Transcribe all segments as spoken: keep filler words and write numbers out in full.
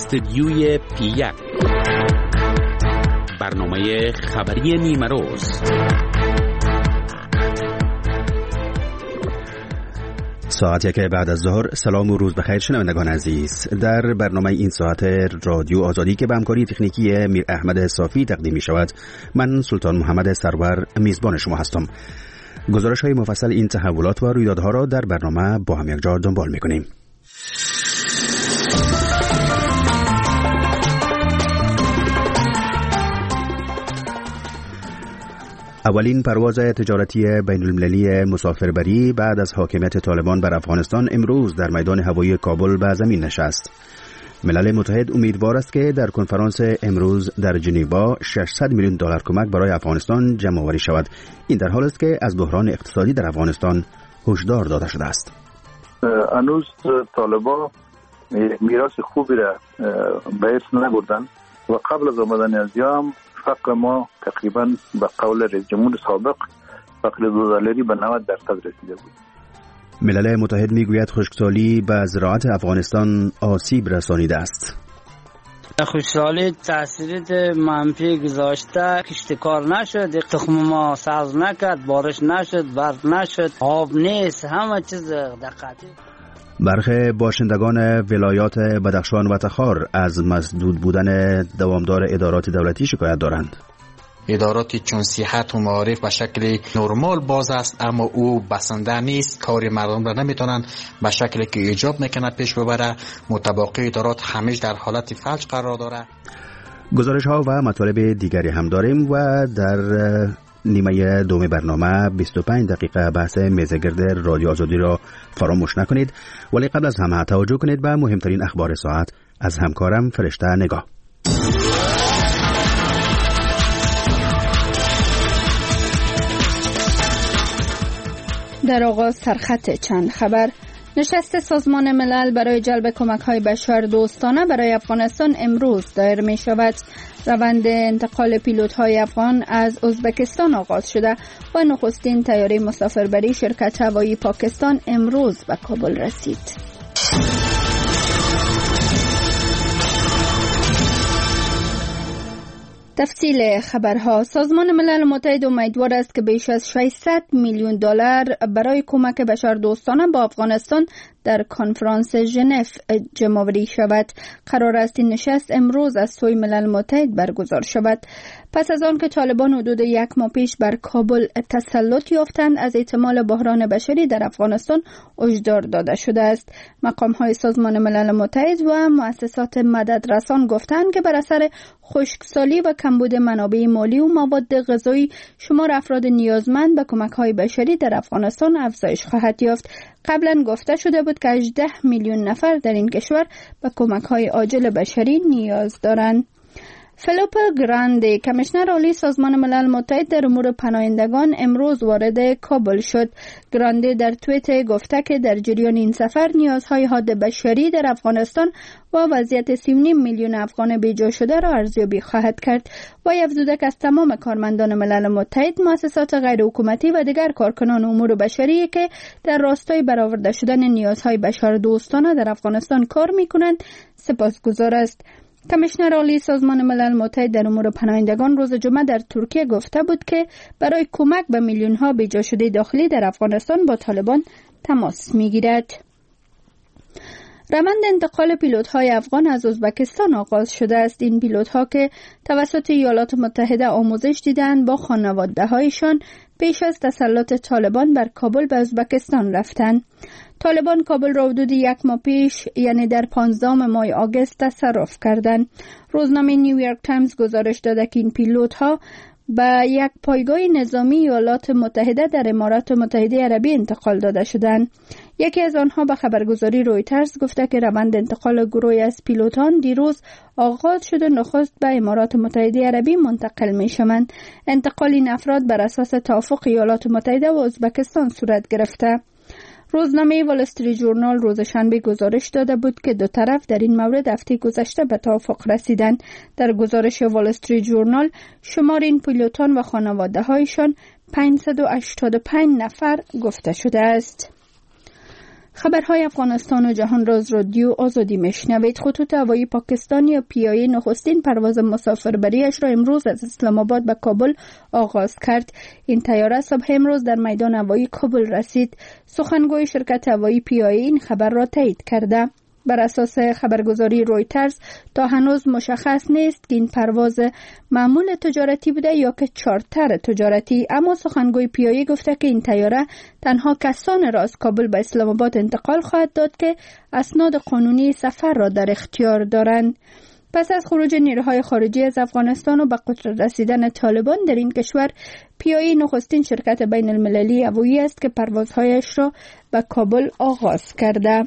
استدیوی پی یک، برنامه خبری نیمه روز. ساعت یک بعد از ظهر. سلام و روز بخیر شنوندگان عزیز. در برنامه این ساعت رادیو آزادی که به همکاری تکنیکی میر احمد صافی تقدیم می شود، من سلطان محمد سرور میزبان شما هستم. گزارش های مفصل این تحولات و رویدادها را در برنامه با هم یکجا دنبال می کنیم. اولین پرواز تجارتی بین المللی مسافربری بعد از حاکمیت طالبان بر افغانستان امروز در میدان هوایی کابل به زمین نشست. ملل متحد امیدوار است که در کنفرانس امروز در ژنو ششصد میلیون دلار کمک برای افغانستان جمع آوری شود. این در حالی است که از بحران اقتصادی در افغانستان هشدار داده شده است. هنوز طالبان میراث خوبی را به ارث نبردن و قبل از آمدن از یام فقر ما تقریبا به قول رئیس جمهور سابق فقر دو دلاری به نود درصد رسیده بود. ملل متحد میگوید خشکسالی به زراعت افغانستان آسیب رسانیده است. خشکسالی تاثیرات منفی گذاشته، کشتکار نشد، تخم ما سبز نکرد، بارش نشد، برف نشد، آب نیست، همه چیز دقیقی. برخی باشندگان ولایات بدخشان و تخار از مسدود بودن دوامدار ادارات دولتی شکایت دارند. اداراتی چون صحت و معارف به شکل نرمال باز است، اما او بسنده نیست، کار مردم را نمیتونن به شکلی که ایجاب میکنه پیش ببره. متباقی ادارات همیشه در حالت فلج قرار داره. گزارش ها و مطالب دیگری هم داریم و در نیمه دوم برنامه بیست و پنج دقیقه بحث میزگرد رادیو آزادی را فراموش نکنید. ولی قبل از همه توجه کنید به مهمترین اخبار ساعت از همکارم فرشته نگاه. در آغاز سرخط چند خبر. نشست سازمان ملل برای جلب کمک‌های بشر دوستانه برای افغانستان امروز دایر می شود. روند انتقال پیلوت‌های افغان از ازبکستان آغاز شده و نخستین طیاره مسافربری شرکت هوایی پاکستان امروز به کابل رسید. تفصیل خبرها. سازمان ملل متحد امیدوار است که بیش از ششصد میلیون دلار برای کمک بشردوستانه با افغانستان در کنفرانس ژنو جمع آوری شود. قرار است این نشست امروز از سوی ملل متحد برگزار شود. پس از آن که طالبان حدود یک ماه پیش بر کابل تسلط یافتند، از احتمال بحران بشری در افغانستان هشدار داده شده است. مقام‌های سازمان ملل متحد و مؤسسات مددرسان گفتند که بر اثر خشکسالی و کمبود منابع مالی و مواد غذایی شمار افراد نیازمند به کمک‌های بشری در افغانستان افزایش خواهد یافت. قبلا گفته شده بود که هجده میلیون نفر در این کشور به کمک‌های عاجل بشری نیاز دارند. فیلیپو گراندی، کمیشنر عالی سازمان ملل متحد در امور پناهندگان، امروز وارد کابل شد. گراندی در توییت گفته که در جریان این سفر نیازهای حاد بشری در افغانستان و وضعیت سی و نیم میلیون افغان بیجا شده را ارزیابی خواهد کرد و افزوده که از تمام کارمندان ملل متحد، مؤسسات غیر حکومتی و دیگر کارکنان امور بشری که در راستای برآورده شدن نیازهای بشردوستانه در افغانستان کار می‌کنند سپاسگزار است. کمیشنر عالی سازمان ملل متحد در امور پناهندگان روز جمعه در ترکیه گفته بود که برای کمک به میلیون ها بیجا شده داخلی در افغانستان با طالبان تماس میگیرد. روند انتقال پیلوت‌های افغان از ازبکستان آغاز شده است. این پیلوت‌ها که توسط ایالات متحده آموزش دیدند با خانواده‌هایشان پیش از تسلط طالبان بر کابل به ازبکستان رفتند. طالبان کابل را حدود یک ماه پیش یعنی در پانزدهم ماه آگوست تصرف کردند. روزنامه نیویورک تایمز گزارش داده که این پیلوت‌ها به یک پایگاه نظامی ایالات متحده در امارات متحده عربی انتقال داده شدند. یکی از آنها به خبرگزاری رویترز گفته که روند انتقال گروهی از پیلوتان دیروز آغاز شده و نخست به امارات متحده عربی منتقل می شوند. انتقال این افراد بر اساس توافق ایالات متحده و ازبکستان صورت گرفته. روزنامه وال استریت ژورنال روز شنبه گزارش داده بود که دو طرف در این مورد هفته گذشته به توافق رسیدند. در گزارش وال استریت ژورنال شمار این پیلوتان و خانواده‌هایشان پانصد و هشتاد و پنج نفر گفته شده است. خبرهای افغانستان و جهان راز رادیو آزادی میشنوید. خطوط هوایی پاکستان یا پی آی ای نخستین پرواز مسافربریش را امروز از اسلام آباد به کابل آغاز کرد. این طیاره صبح امروز در میدان هوایی کابل رسید. سخنگوی شرکت هوایی پی آی ای این خبر را تایید کرده. بر اساس خبرگزاری رویترز تا هنوز مشخص نیست که این پرواز معمول تجارتی بوده یا که چارتر تجارتی، اما سخنگوی پی آی ای گفته که این طیاره تنها کسان را از کابل به اسلام آباد انتقال خواهد داد که اسناد قانونی سفر را در اختیار دارند. پس از خروج نیروهای خارجی از افغانستان و به قدرت رسیدن طالبان در این کشور، پی آی ای نخستین شرکت بین المللی هوایی است که پروازهایش را به کابل آغاز کرده.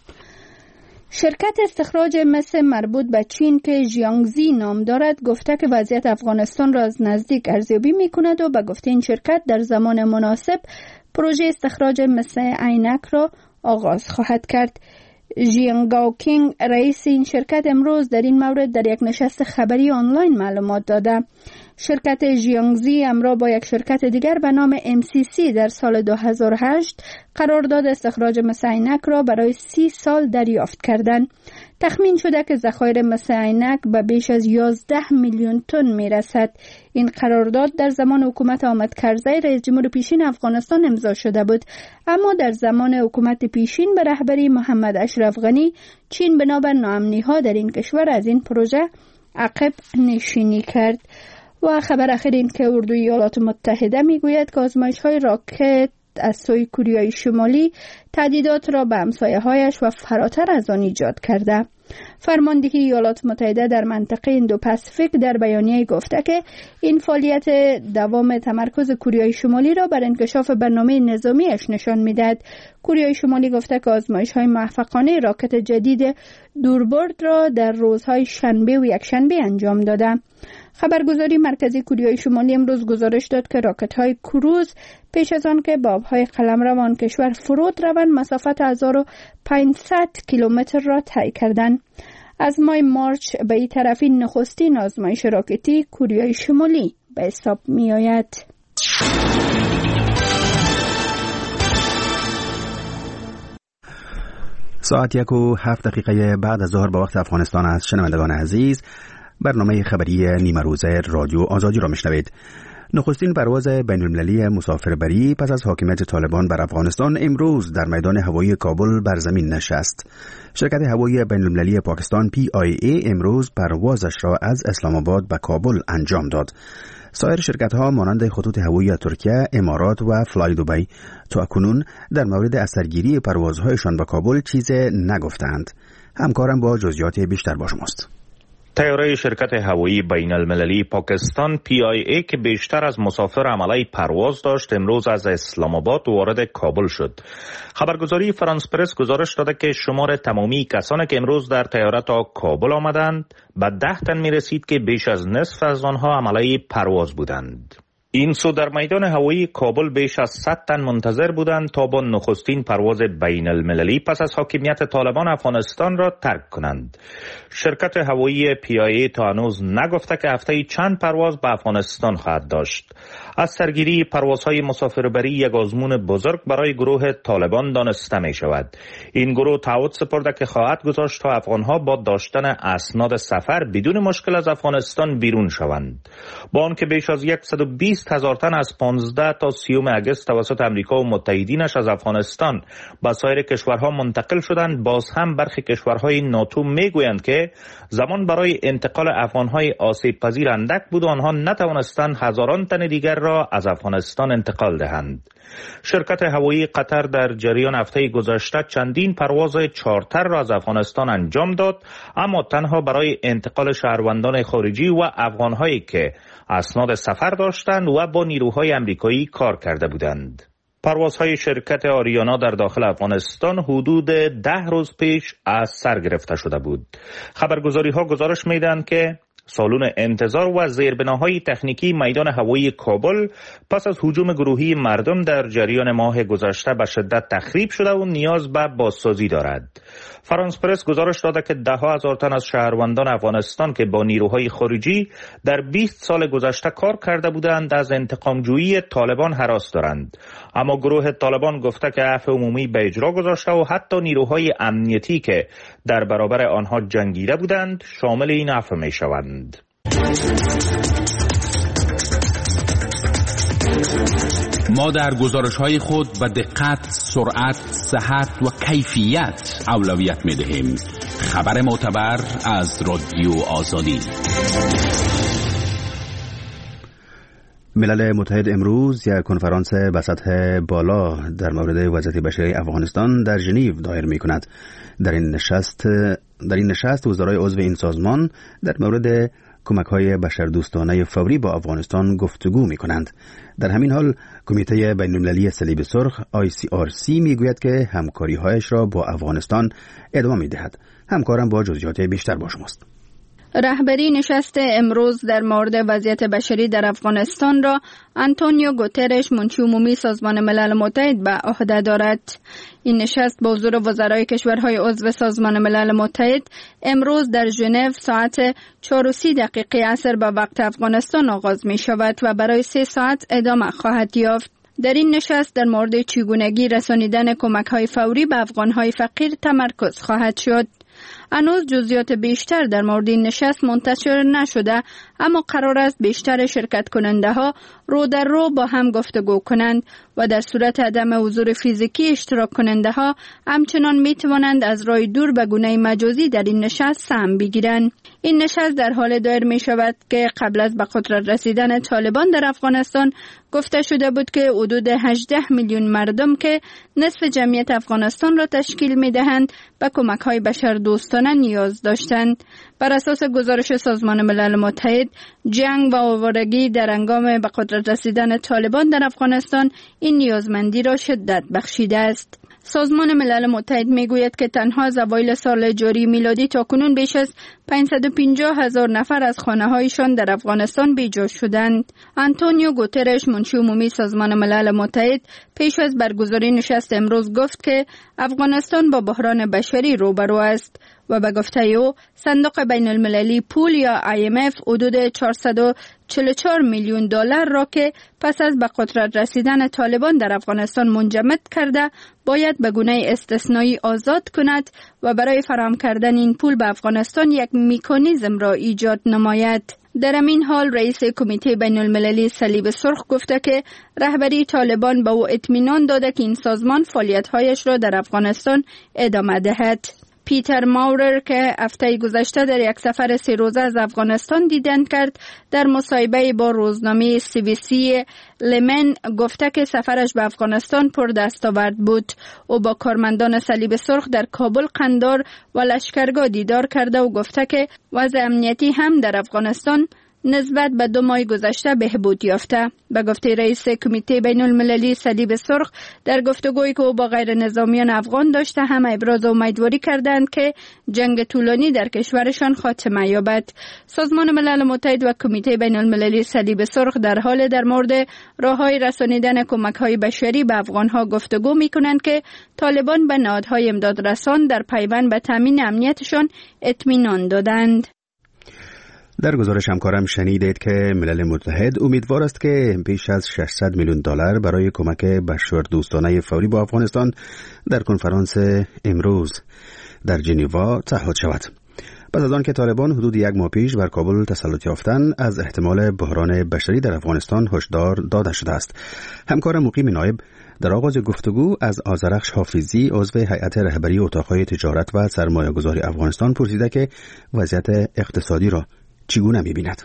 شرکت استخراج مس مربوط به چین که ژیانگزی نام دارد گفته که وضعیت افغانستان را از نزدیک ارزیابی می کند و به گفته این شرکت در زمان مناسب پروژه استخراج مس عینک را آغاز خواهد کرد. ژیانگاو کینگ رئیس این شرکت امروز در این مورد در یک نشست خبری آنلاین معلومات داده. شرکت ژیانگزی همراه با یک شرکت دیگر به نام ام سی سی در سال دو هزار و هشت قرارداد استخراج مس عینک را برای سی سال دریافت کردند. تخمین شده که ذخایر مس عینک به بیش از یازده میلیون تن میرسد. این قرارداد در زمان حکومت حامد کرزی رئیس جمهور پیشین افغانستان امضا شده بود، اما در زمان حکومت پیشین به رهبری محمد اشرف غنی چین بنابر ناامنی‌ها در این کشور از این پروژه عقب نشینی کرد. و خبر اخیر این که اردوی ایالات متحده میگوید که آزمایش‌های راکت از سوی کوریای شمالی تهدیدات را به همسایه‌هایش و فراتر از آن ایجاد کرده. فرماندهی ایالات متحده در منطقه اندو پاسیفیک در بیانیه گفته که این فعالیت دوام تمرکز کوریای شمالی را بر انکشاف برنامه نظامیش نشان می‌دهد. کوریای شمالی گفته که آزمایش‌های موفقانه راکت جدید دوربرد را در روزهای شنبه و یکشنبه انجام داده. خبرگزاری مرکزی کوریای شمالی امروز گزارش داد که راکت‌های کروز پیش از آن که به آب‌های قلمرو آن کشور فرود روند مسافت هزار و پانصد کیلومتر را طی کردند. از ماه مارچ به این طرفی نخستین آزمایش راکتی کوریای شمالی به حساب می‌آید. ساعت یک و هفت دقیقه بعد از ظهر به وقت افغانستان است. شنوندگان عزیز، برنامه خبری نیمه روزه رادیو آزادی را میشنوید. نخستین پرواز بین‌المللی مسافربری پس از حاکمیت طالبان بر افغانستان امروز در میدان هوایی کابل بر زمین نشست. شرکت هوایی بین‌المللی پاکستان پی آی ای امروز پروازش را از اسلام آباد به کابل انجام داد. سایر شرکت‌ها مانند خطوط هوایی ترکیه، امارات و فلای دبی تا کنون در مورد اثرگیری پروازهایشان به کابل چیز نگفتند. همکارم با جزئیات بیشتر با شماست. طیاره شرکت هوایی بین المللی پاکستان پی آی ای که بیشتر از مسافر عملی پرواز داشت امروز از اسلام آباد وارد کابل شد. خبرگزاری فرانس پرس گزارش داده که شمار تمامی کسانی که امروز در طیاره تا کابل آمدند به ده تن می رسید که بیش از نصف از آنها عملی پرواز بودند. این سو در میدان هوایی کابل بیش از صد تن منتظر بودند تا با نخستین پرواز بین المللی پس از حاکمیت طالبان افغانستان را ترک کنند. شرکت هوایی پی آی ای تا هنوز نگفته که هفته‌ای چند پرواز به افغانستان خواهد داشت. از سرگیری پروازهای مسافربری یک آزمون بزرگ برای گروه طالبان دانسته می شود. این گروه تعهد سپرده که خواهد گذاشت تا افغانها با داشتن اسناد سفر بدون مشکل از افغانستان بیرون شوند. با آنکه بیش از صد و بیست هزار تن از پانزده تا سیوم اگست توسط امریکا و متحدینش از افغانستان به سایر کشورها منتقل شدند، باز هم برخی کشورهای ناتو میگویند که زمان برای انتقال افغانهای آسیب پذیر اندک بود و آنها نتوانستند هزاران تن دیگر را از افغانستان انتقال دهند. شرکت هوایی قطر در جریان هفته گذشته چندین پرواز چارتر را از افغانستان انجام داد، اما تنها برای انتقال شهروندان خارجی و افغانهایی که اسناد سفر داشتند و با نیروهای امریکایی کار کرده بودند. پروازهای شرکت آریانا در داخل افغانستان حدود ده روز پیش از سر گرفته شده بود. خبرگزاری‌ها گزارش می‌دهند که سالن انتظار و زیربناهای تکنیکی میدان هوایی کابل پس از هجوم گروهی مردم در جریان ماه گذشته به شدت تخریب شده و نیاز به بازسازی دارد. فرانس پرس گزارش داده که ده ها هزار تن از شهروندان افغانستان که با نیروهای خارجی در بیست سال گذشته کار کرده بودند از انتقامجویی طالبان هراس دارند، اما گروه طالبان گفته که عفو عمومی به اجرا گذاشته و حتی نیروهای امنیتی که در برابر آنها جنگیده بودند شامل این عفو می شوند. ما در گزارش‌های خود به دقت، سرعت، صحت و کیفیت اولویت می‌دهیم. خبر معتبر از رادیو آزادی. ملل متحد امروز یک کنفرانس به سطح بالا در مورد وضعیت بشری افغانستان در ژنو دایر می‌کند. در این نشست در این نشست وزرای عضو این سازمان در مورد کمک‌های بشردوستانه فوری با افغانستان گفتگو می‌کنند. در همین حال کمیته بین‌المللی صلیب سرخ آی سی آر سی میگوید که همکاری‌هایش را با افغانستان ادامه می‌دهد. همکارم با جزئیات بیشتر با شماست. رهبری نشست امروز در مورد وضعیت بشری در افغانستان را آنتونیو گوترش منشی عمومی سازمان ملل متحد به عهده دارد. این نشست با حضور وزرای کشورهای عضو سازمان ملل متحد امروز در ژنو ساعت چهار و سی دقیقه عصر به وقت افغانستان آغاز می شود و برای سه ساعت ادامه خواهد یافت. در این نشست در مورد چگونگی رسانیدن کمک‌های فوری به افغان‌های فقیر تمرکز خواهد شد. هنوز جزئیات بیشتر در مورد این نشست منتشر نشده، اما قرار است بیشتر شرکت کننده ها رو در رو با هم گفتگو کنند و در صورت عدم حضور فیزیکی اشتراک کننده ها همچنان می توانند از راه دور به گونه مجازی در این نشست سهم بگیرند. این نشست در حال دایر می شود که قبل از به قدرت رسیدن طالبان در افغانستان گفته شده بود که حدود هجده میلیون مردم که نصف جمعیت افغانستان را تشکیل می دهند به کمک های بشر دوستانه نیاز داشتند. بر اساس گزارش سازمان ملل متحد، جنگ و آوارگی در هنگام به قدرت رسیدن طالبان در افغانستان این نیازمندی را شدت بخشیده است. سازمان ملل متحد میگوید که تنها از اوایل سال جاری میلادی تا کنون بیش از پانصد و پنجاه هزار نفر از خانه‌هایشان در افغانستان بیجا شدند. آنتونیو گوترش منشی عمومی سازمان ملل متحد پیش از برگزاری نشست امروز گفت که افغانستان با بحران بشری روبرو است و به گفته او صندوق بین المللی پول یا آی ام اف حدود چهارصد و چهل و چهار میلیون دلار را که پس از به قدرت رسیدن طالبان در افغانستان منجمد کرده باید به گونه استثنایی آزاد کند و برای فراهم کردن این پول به افغانستان یک مکانیزم را ایجاد نماید. در همین حال رئیس کمیته بین المللی صلیب سرخ گفته که رهبری طالبان به او اطمینان داده که این سازمان فعالیت‌هایش را در افغانستان ادامه دهد. پیتر ماورر که هفته گذشته در یک سفر سه روزه از افغانستان دیدن کرد، در مصاحبه با روزنامه سی بی سی لمن گفته که سفرش به افغانستان پر دستاورد بود. او با کارمندان صلیب سرخ در کابل، قندار و لشکرگاه دیدار کرده و گفته که وضع امنیتی هم در افغانستان نسبت به دو ماه گذشته بهبود یافته. به گفته رئیس کمیته بین المللی صلیب سرخ، در گفتگویی که او با غیر نظامیان افغان داشته هم ابراز امیدواری کردند که جنگ طولانی در کشورشان خاتمه یابد. سازمان ملل متحد و کمیته بین المللی صلیب سرخ در حال در مورد راههای رسانیدن کمک‌های بشری به افغان‌ها گفتگو می‌کنند که طالبان به نهادهای امداد رسان در پیوند به تامین امنیتشان اطمینان دادند. در گزارش همکارم شنیدید که ملل متحد امیدوار است که بیش از ششصد میلیون دلار برای کمک بشردوستانه فوری با افغانستان در کنفرانس امروز در ژنو تعهد شود. پس از آن که طالبان حدود یک ماه پیش بر کابل تسلط یافتند، از احتمال بحران بشری در افغانستان هشدار داده شده است. همکار مقیم نایب در آغاز گفتگو از آذرخش حافظی عضو هیئت رهبری اتاق‌های تجارت و سرمایه‌گذاری افغانستان پرسیده که وضعیت اقتصادی را چگونه می‌بیند؟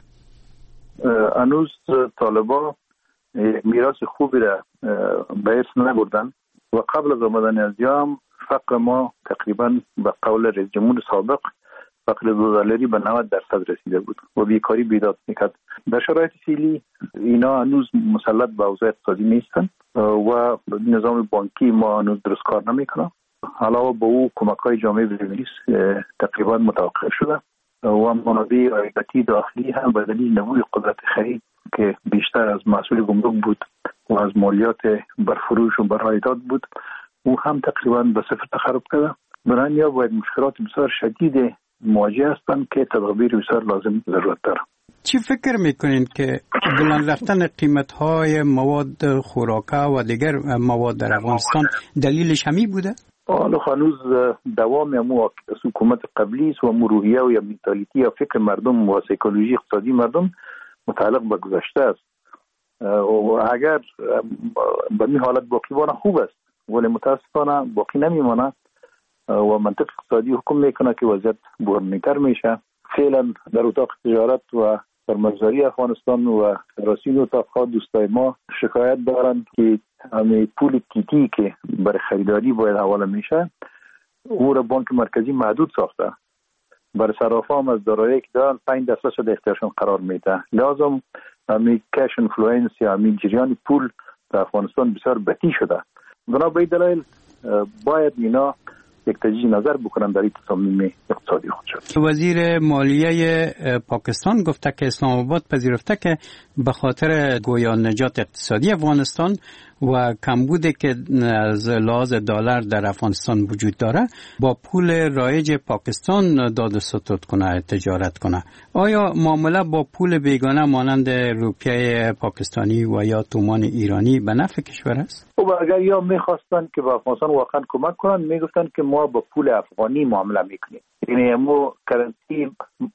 هنوز طالبان میراث خوبی را به ارث نبردن و قبل از آمدن از یام فقر ما تقریبا به قول رئیس جمهور سابق فقر دو دلاری به نود درصد رسیده بود و بیکاری بیداد میکرد. در شرایط فعلی اینا هنوز مسلط به اوضاع اقتصادی نیستن و نظام بانکی ما هنوز درست کار نمیکنه. علاوه به او کمک‌های جامعه بین‌المللی تقریبا متوقف شده و منابع عایداتی داخلی هم به دلیل نبود قدرت خرید که بیشتر از مسئول گمرک بود و از مالیات برفروش و برعایدات بود، او هم تقریبا به صفر تخرب کرده. برای یا باید مشکلات بسیار شدید مواجه هستند که تدابیر بسیار لازم ضرورت داره. چی فکر میکنین که بلند رفتن قیمت‌های مواد خوراکه و دیگر مواد در افغانستان دلیلش همی بوده؟ حالا هنوز دوام امو حکومت قبلی است و مروحیه و یا منتالیتی یا فکر مردم و سیکولوژی اقتصادی مردم متعلق به گذشته است و اگر به این حالت باقی بانه خوب است، ولی متاسفانه باقی نمیمانه و منطق اقتصادی حکم میکنه که وضعیت بحرانی‌تر میشه. فعلا در اتاق تجارت و سرمایه‌گذاری افغانستان و رئیسین اتاق‌ها دوستای ما شکایت دارند که همه پول تیتی که برای خریداری باید حواله میشه او را بانک مرکزی محدود ساخته. برای صرافا هم از دارایی که دارن پنج درصد شده اختیارشون قرار میده. لازم همه کش انفلوئنس یا همه جریان پول در افغانستان بسیار بطی شده. بنا به این دلایل باید اینا یک تجدید نظر بکنن در این تصامیم اقتصادی خودشون. وزیر مالیه پاکستان گفته که اسلام آباد پذیرفته که به خاطر گویا نجات اقتصادی افغانستان و کمبودی که از لحاظ دلار در افغانستان وجود داره با پول رایج پاکستان داد و ستد کنه، تجارت کنه. آیا معامله با پول بیگانه مانند روپیه پاکستانی و یا تومان ایرانی به نفع کشور است؟ خب اگر یا میخواستن که به افغانستان واقعا کمک کنن میگفتن که ما با پول افغانی معامله میکنیم، یعنی ما کرنسی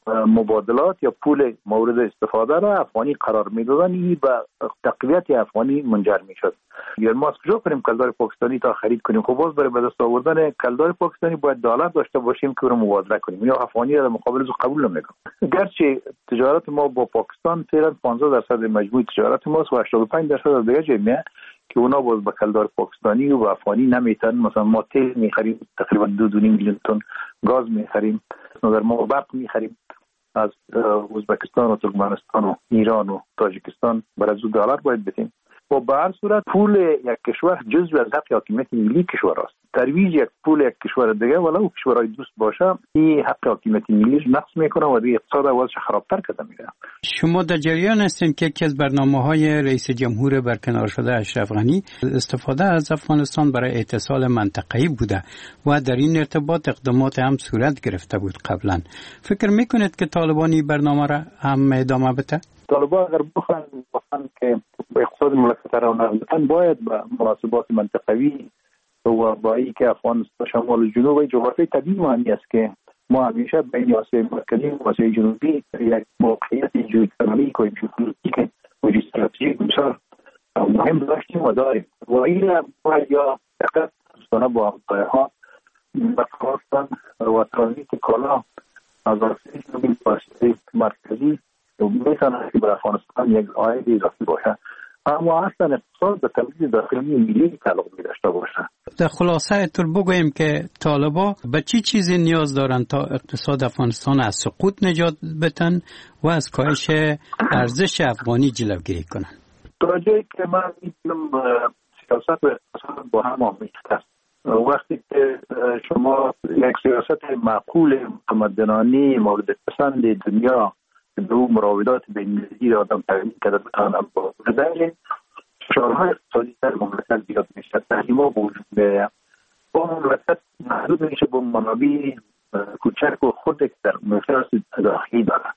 مبادلات یا پول مورد استفاده را افغانی قرار میدادن، این به تقویت افغانی منجر میشد. یا ما از کجا کنیم کلدار پاکستانی تا خرید کنیم؟ خب باز برای به دست آوردن کلدار پاکستانی باید دلار داشته باشیم که رو مبادله کنیم، یا افغانی را در مقابل او قبول نمیکنیم. گرچه تجارت ما با پاکستان فعلا پانزده درصد مجموع تجارت ماست و هشتاد و پنج درصد از دیگر جامعه که اونا باز با کلدار پاکستانی و افغانی نمیتن. مثلا ما تیل میخریم تقریبا دو دو نیم میلیون تن گاز میخریم، در ما برق میخریم از ازبکستان و ترکمنستان و ایران و تاجیکستان، برای از دلار باید بدیم. و به هر صورت پول یک کشور جزو از حق حاکمیت ملی کشور است. ترویج یک پول یک کشور دیگه ولو کشورهای دوست باشه این حق حاکمیت ملی نقص میکنه و دیگه اقتصاد وضعش خرابتر کرده میره. شما در جریان هستین که یکی از برنامه‌های رئیس جمهور برکنار شده اشرف غنی استفاده از افغانستان برای اتصال منطقه‌ای بوده و در این ارتباط اقدامات هم صورت گرفته بود قبلا. فکر میکنید که طالبانی برنامه را هم ادامه بده؟ طالبان اگر بخوان بخوان که اقتصاد مملکت را نرمتن باید به مناسبات منطقوی و با ای که افغانستان شمال و جنوب و جغرافی طبیعی معنی است که ما همیشه بین آسیای مرکزی و آسیای جنوبی یک موقعیت ژئوپلیتیک و ژئوپلیتیک و ژئوستراتژیک بسیار مهم داشتیم و داریم و این را باید یا فقط دوستانه با همسایه‌ها برخواستن و ترانزیت کالا از آسیای مرکزی میتونه که برای افغانستان یک عاید اضافی باشه، اما اصلا اقتصاد به تولید داخلی ملی تعلق داشته باشه. در خلاصه طور بگوییم که طالبا به چی چیزی نیاز دارن تا اقتصاد افغانستان از سقوط نجات بدن و از کاهش ارزش افغانی جلوگیری کنن؟ تا جایی که من میتونم سیاست و اقتصاد با هم آمیخته است. وقتی که شما یک سیاست معقول متمدنانه مورد پسند دنیا دو مراودات بین‌المللی را آدم تعیین کرده بتوانم با بدنگ فشارهای اقتصادی در مملکت زیاد میشه، تحریم‌ها وجود میاد، با مملکت محدود میشه با منابع کوچک و خود در مملکت داخلی دارد.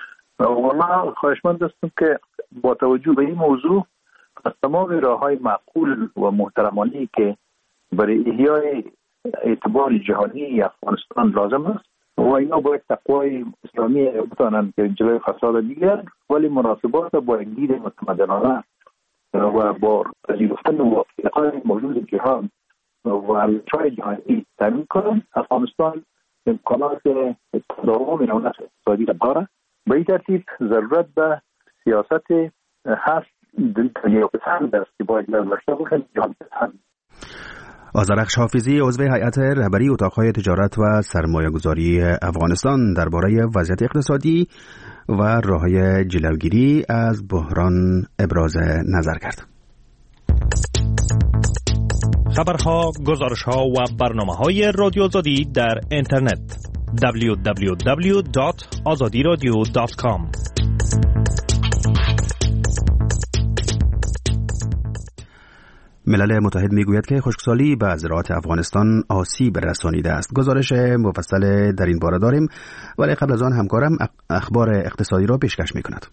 و من خواهشمند هستم که با توجه به این موضوع از تمام راه‌های معقول و محترمانه‌ای که برای احیای اعتبار جهانی افغانستان لازم است و اینا باید تقوای اسلامی بتانند که جلوی فساد دیگر، ولی مناسبات با این دید متمدنانه و با پذیرفتن واقعیت‌های موجود جهان و ارزش‌های جهانی تامین کنند. افغانستان امکانات تداوم نوعیت اقتصادی را دارد. به این ترتیب ضرورت به سیاست هست دنیا پسند است که باید داشته باشد جهان پسند. آذرخش حافظی عضو هیئت رهبری اتاق‌های تجارت و سرمایه‌گذاری افغانستان درباره وضعیت اقتصادی و راه‌های جلوگیری از بحران ابراز نظر کرد. خبرها، گزارش‌ها و برنامه‌های رادیو آزادی در اینترنت دبلیو دبلیو دبلیو دات آزادی رادیو دات کام. ملل متحد میگوید که خشکسالی به زراعت افغانستان آسیب رسانیده است. گزارش مفصل در این باره داریم، ولی قبل از آن همکارم اخبار اقتصادی را پیشکش میکند.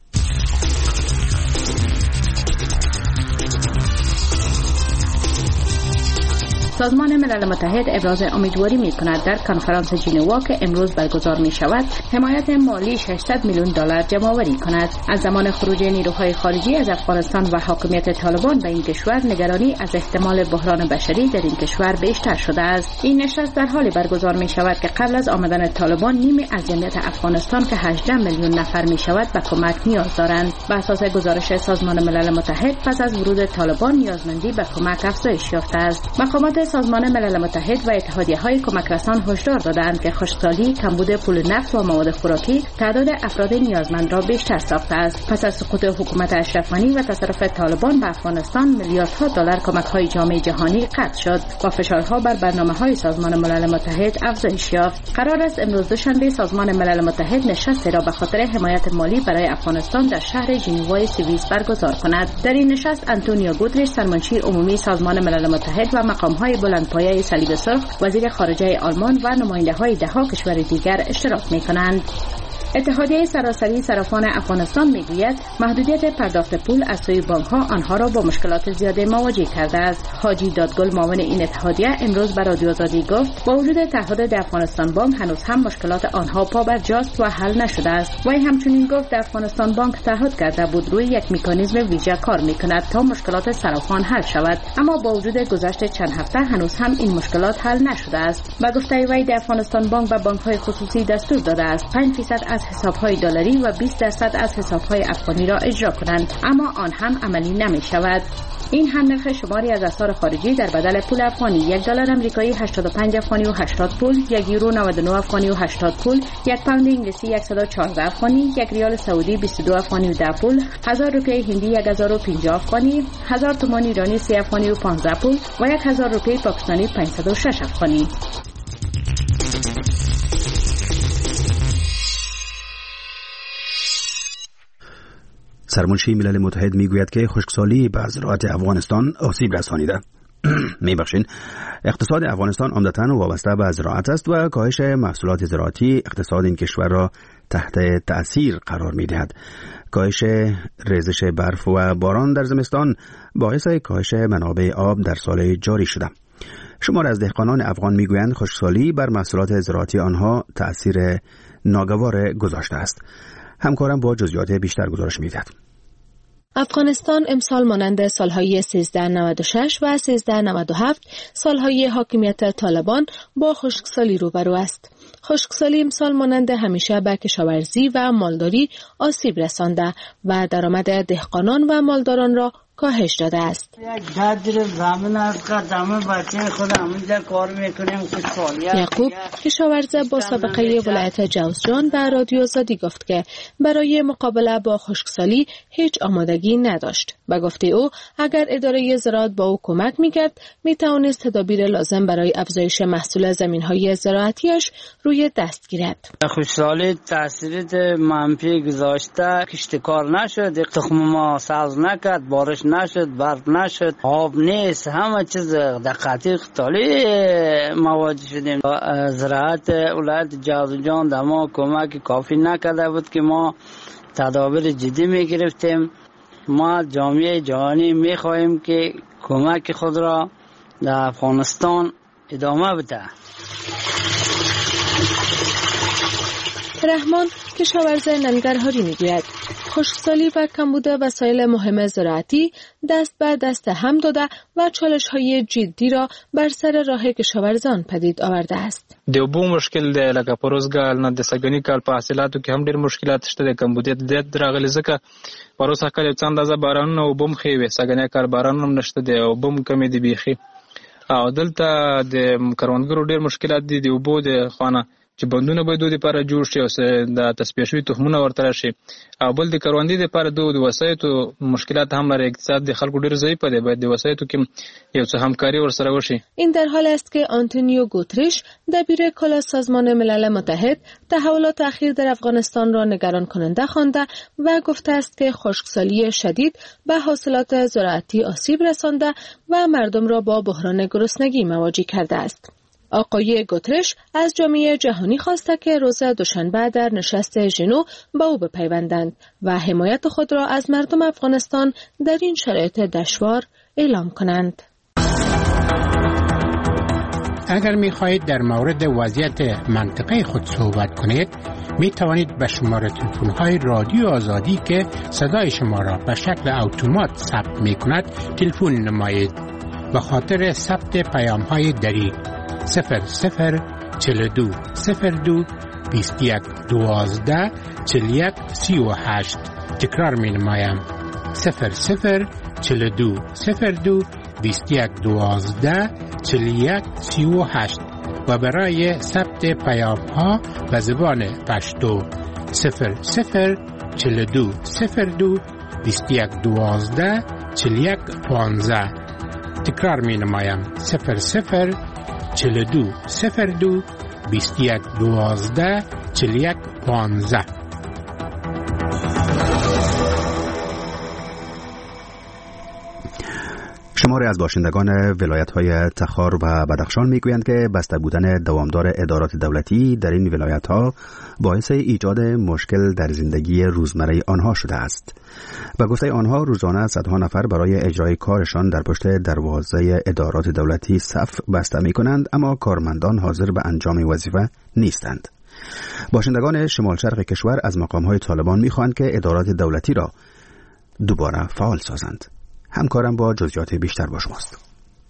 سازمان ملل متحد ابراز امیدواری می کند در کنفرانس ژنوا که امروز برگزار می شود حمایت مالی ششصد میلیون دلار جمع آوری کند. از زمان خروج نیروهای خارجی از افغانستان و حاکمیت طالبان به این کشور نگرانی از احتمال بحران بشری در این کشور بیشتر شده است. این نشست در حالی برگزار می شود که قبل از آمدن طالبان نیمی از جمعیت افغانستان که هجده میلیون نفر می شود به کمک نیاز دارند. بر اساس گزارش سازمان ملل متحد پس از ورود طالبان نیازمندی به کمک افزایش یافته است. مقامات سازمان ملل متحد و اتحادیه‌های کمک رسان هشدار دادند که خشکسالی، کمبود پول نقد و مواد خوراکی تعداد افراد نیازمند را بیشتر ساخته است. پس از سقوط حکومت اشرف غنی و تصرف طالبان به افغانستان، میلیاردها دلار کمک‌های جامعه جهانی قطع شد و فشارها بر برنامه‌های سازمان ملل متحد افزایش یافت. قرار است امروز دوشنبه سازمان ملل متحد نشستی را به خاطر حمایت مالی برای افغانستان در شهر ژنوا سوئیس برگزار کند. در این نشست آنتونیو گوترش، سرمنشی عمومی سازمان ملل متحد و مقام‌های بلندپایه صلیب سرخ، وزیر خارجه آلمان و نماینده‌های ده‌ها کشور دیگر اشتراک می‌کنند. اتحادیه سراسری صرافان افغانستان میگوید محدودیت پرداخت پول از سوی بانک‌ها آنها را با مشکلات زیاده مواجه کرده است. حاجی دادگل، معاون این اتحادیه، امروز به رادیو آزادی گفت با وجود تعهد افغانستان بانک هنوز هم مشکلات آنها پابرجاست و حل نشده است. وی همچنین گفت افغانستان بانک تعهد کرده بود روی یک مکانیزم ویژه کار می‌کند تا مشکلات صرافان حل شود، اما با وجود گذشت چند هفته هنوز هم این مشکلات حل نشده است. با گفته وی افغانستان بانک به بانک‌های خصوصی دستور داده است پنج درصد از حساب‌های دلاری و بیست درصد از حساب‌های افغانی را اجرا کنند، اما آن هم عملی نمی‌شود. این هم نرخ شماری از اسعار خارجی در بدل پول افغانی: یک دلار آمریکایی هشتاد و پنج افغانی و هشتاد پول، یک یورو نود و نه افغانی و هشتاد پول، یک پوند انگلیسی صد و چهارده افغانی، یک ریال سعودی بیست و دو افغانی و ده پول، هزار روپیه هندی یک هزار و پنجاه افغانی، هزار تومان ایرانی سه افغانی و پانزده پول و یک هزار روپیه پاکستانی پانصد و شش افغانی. سرمنشی ملل متحد میگوید که خشکسالی به زراعت افغانستان آسیب رسانیده. میبخشین اقتصاد افغانستان عمدتاً وابسته به زراعت است و کاهش محصولات زراعتی اقتصاد این کشور را تحت تأثیر قرار میدهد. کاهش ریزش برف و باران در زمستان باعث کاهش منابع آب در سال جاری شده. شمار از دهقانان افغان میگویند خشکسالی بر محصولات زراعتی آنها تأثیر ناگوار گذاشته است. همکارم با جزئیات بیشتر گزارش می‌دهد. افغانستان امسال مانند سالهای سیزده نود و شش و سیزده نود و هفت سالهای حاکمیت طالبان با خشکسالی روبرو است. خشکسالی امسال مانند همیشه به کشاورزی و مالداری آسیب رسانده و درآمد دهقانان و مالداران را کاهش داده است. یعقوب کشاورز با سابقه ولایت جوزجان به رادیو آزادی گفت که برای مقابله با خشکسالی هیچ آمادگی نداشت. به گفته او اگر اداره زراعت با او کمک می‌کرد می‌توانست تدابیر لازم برای افزایش محصول زمین‌های زراعتیش روی دست گیرد. خشکسالی تاثیر منفی گذاشته، کشتکار نشد، تخم ما سبز نکرد، بارش نشد، برف نشد، آب نیست، همه چیز دقیقی خشکسالی مواجه شدیم. زراعت ولایت جوزجان در ما کمک کافی نکرده بود که ما تدابیر جدی میگرفتیم. ما جامعه جهانی میخواهیم که کمک خود را در افغانستان ادامه بده. رحمان کشاورز ننگرهاری میگوید خشکسالی و کمبود وسایل مهم زراعتی دست به دست هم داده و چالش‌های جدی را بر سر راه کشاورزان پدید آورده است. د اوبو مشکل دی، لکه پروسګال نه د سګنی کال په حاصلاتو کې هم ډېر مشکلات شته. د کمبودیت د راغلي ځکه پروسه کال څه اندازه بارانونه اوبم خې وي، سګنی کال باران هم نشته دی، اوبم کمې دی بیخي. او دلته د کروندګرو ډېر مشکلات دي د اوبو د خوانه چې بندونه باید دوی لپاره جوړ شي او د تصفیه شوي تخمونه ورته راشي او بل د کروندې لپاره دوی د وسایطو مشکلات هم لري. اقتصاد د خلکو ډېر ضعیف دی، باید د وسایطو کې یو څه همکاري ورسره وشي. این در حال است که آنتونیو گوتریش دبیر کل سازمان ملل متحد تحولات اخیر در افغانستان را نگران کننده خوانده و گفته است که خشکسالی شدید به حاصلات زراعتی آسیب رسانده و مردم را با بحران گرسنگی مواجه کرده است. آقای گوترش از جامعه جهانی خواسته که روز دوشنبه در نشست ژنو با او بپیوندند و حمایت خود را از مردم افغانستان در این شرایط دشوار اعلام کنند. اگر می خواهید در مورد وضعیت منطقه خود صحبت کنید، می توانید به شماره تلفن های رادیو آزادی که صدای شما را به شکل اتومات ثبت می کند تلفن نمایید. به خاطر ثبت پیام های دری صفر صفر چهل و دو صفر دو بیست و یک دوازده چهل و یک سی و هشت تکرار می نمایم صفر صفر چهل و دو صفر دو بیست و یک دوازده چهل و یک سی و هشت و برای ثبت پیام ها به زبان پشتو صفر صفر چهل و دو صفر دو بیست و یک دوازده چهل و یک پانزده تکرار می نمایم صفر صفر چهل و دو صفر دو بیست و یک دوازده چهل و یک پانزده. شماری از باشندگان ولایت‌های تخار و بدخشان می‌گویند که بسته بودن دوامدار ادارات دولتی در این ولایت‌ها باعث ایجاد مشکل در زندگی روزمره آنها شده است. و گفته آنها روزانه صدها نفر برای اجرای کارشان در پشت دروازه ادارات دولتی صف بسته می‌کنند، اما کارمندان حاضر به انجام وظیفه نیستند. باشندگان شمال شرق کشور از مقام‌های طالبان می‌خواهند که ادارات دولتی را دوباره فعال سازند. همکارم با جزئیات بیشتر با شماست.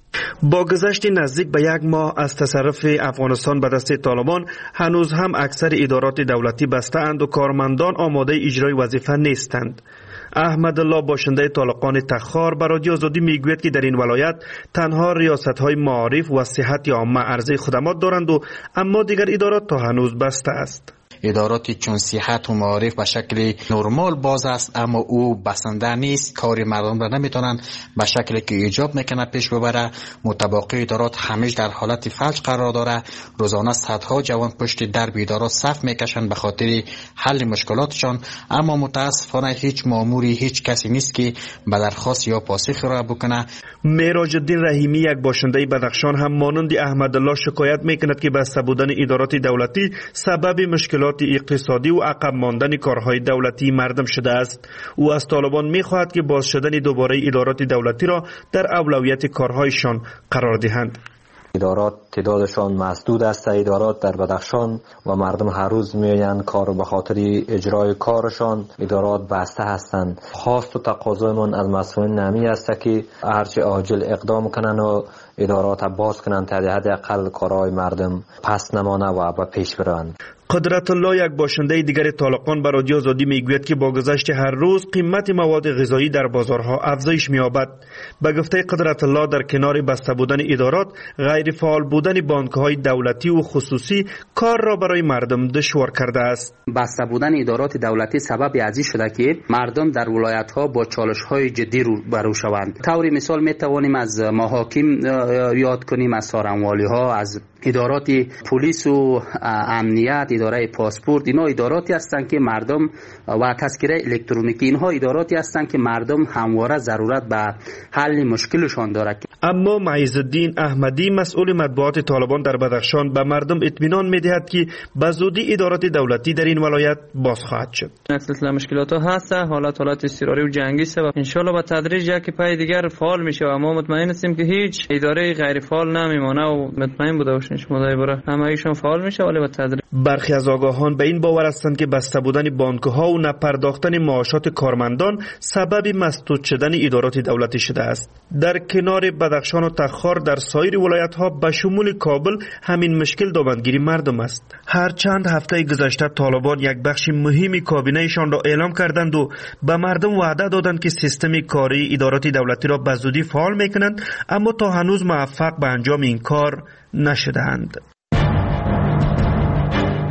با گذشت نزدیک به یک ماه از تصرف افغانستان به دست طالبان، هنوز هم اکثر ادارات دولتی بسته اند و کارمندان آماده اجرای وظیفه نیستند. احمد الله باشنده طالقان تخار به رادیو آزادی میگوید که در این ولایت تنها ریاست‌های معارف و صحت عامه عرضه خدمات دارند و اما دیگر ادارات تا هنوز بسته است. اداراتی چون صحت و معارف به شکل نرمال باز است، اما او بسنده نیست، کاری مردم را نمیتونن به شکلی که ایجاب میکنه پیش ببره. متباقی ادارات همیش در حالت فلج قرار داره. روزانه صدها جوان پشت درب ادارات صف میکشن به خاطر حل مشکلاتشان، اما متاسفانه هیچ ماموری، هیچ کسی نیست که به درخواست یا پاسخ را بکنه. معراج الدین رحیمی، یک باشنده بدخشان، هم مانند احمد الله شکایت میکند که بسته بودن ادارات دولتی سبب مشکلات اقتصادی و عقب ماندن کارهای دولتی مردم شده است. او از طالبان میخواهد که باز شدن دوباره ادارات دولتی را در اولویت کارهایشان قرار دهند. ادارات تعدادشان محدود است. ادارات در بدخشان و مردم هر روز میآیند کار به خاطر اجرای کارشان. ادارات بسته هستند. خواست و تقاضایمان از مسئولین نمی است که هرچه عاجل اقدام کنند و ادارات باز کنند تا حداقل کارهای مردم پس نمانه و به پیش بروند. قدرت الله، یک باشنده دیگر طالقان، به رادیو آزادی میگوید که با گذشت هر روز قیمت مواد غذایی در بازارها افزایش می‌یابد. به گفته قدرت الله، در کنار بسته بودن ادارات، غیر فعال بودن بانک‌های دولتی و خصوصی کار را برای مردم دشوار کرده است. بسته بودن ادارات دولتی سبب ازی شده که مردم در ولایت‌ها با چالش‌های جدی روبرو شوند. طور مثال می‌توانیم از محاکم یاد کنیم، از سارنوالی‌ها، از ادارات پلیس و امنیت، اداره پاسپورت. اینا اداراتی هستند که مردم و تذکره الکترونیکی، اینها اداراتی هستند که مردم همواره ضرورت به حل مشکلشان دارد. اما معیز الدین احمدی، مسئول مطبوعات طالبان در بدخشان، به مردم اطمینان می‌دهد که به زودی ادارات دولتی در این ولایت باز خواهد شد. سلسله مشکلات ها هست، حالات حالات اضطراری و جنگی است و ان شاء الله با تدریج یکی پای دیگر فعال میشه و ما مطمئن هستیم که هیچ اداره غیر فعال نمیمونه و مطمئن بوده باشین شما دایره همه ایشون فعال میشه، ولی با تدریج. برخی از آگاهان به این باور هستند که بسته بودن بانک‌ها و نپرداختن معاشات کارمندان سبب مسدود شدن ادارات دولتی شده است. در کنار بدخشان و تخار، در سایر ولایت‌ها به شمول کابل همین مشکل دامنگیری مردم است. هر چند هفته گذشته طالبان یک بخش مهمی کابینه‌شان را اعلام کردند و به مردم وعده دادند که سیستم کاری ادارات دولتی را به زودی فعال می‌کنند، اما تا هنوز موفق به انجام این کار نشده‌اند.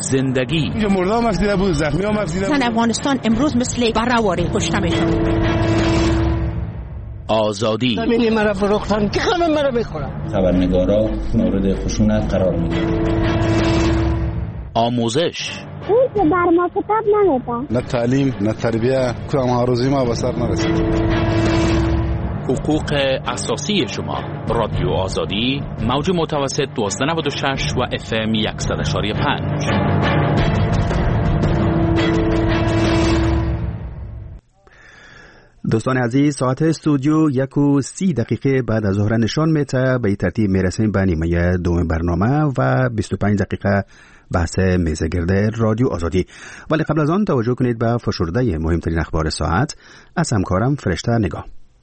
زندگی. مرده هم افزیده بود، زخمی هم افزیده بود. افغانستان امروز مثل برآوری کشته میشد. آزادی. زمینی مرا فروختن که همه مرا میخورن. خبرنگارا مورد خشونت قرار میگیرن. آموزش. اون که بر ما کتاب نمیدن. نه تعلیم، نه تربیه، کدام آرزوی ما به سر نرسید. حقوق اساسی شما. رادیو آزادی، موج متوسط دویست و نود و شش و اف ام صد و پنج. دوستان عزیز، ساعت استودیو یک و سی دقیقه بعد از ظهر نشان میده. به ترتیب میرسیم به نیمه دوم برنامه و بیست و پنج دقیقه بحث میزگرد رادیو آزادی. ولی قبل از آن توجه کنید به فشرده مهمترین اخبار ساعت از همکارم فرشته نگاه.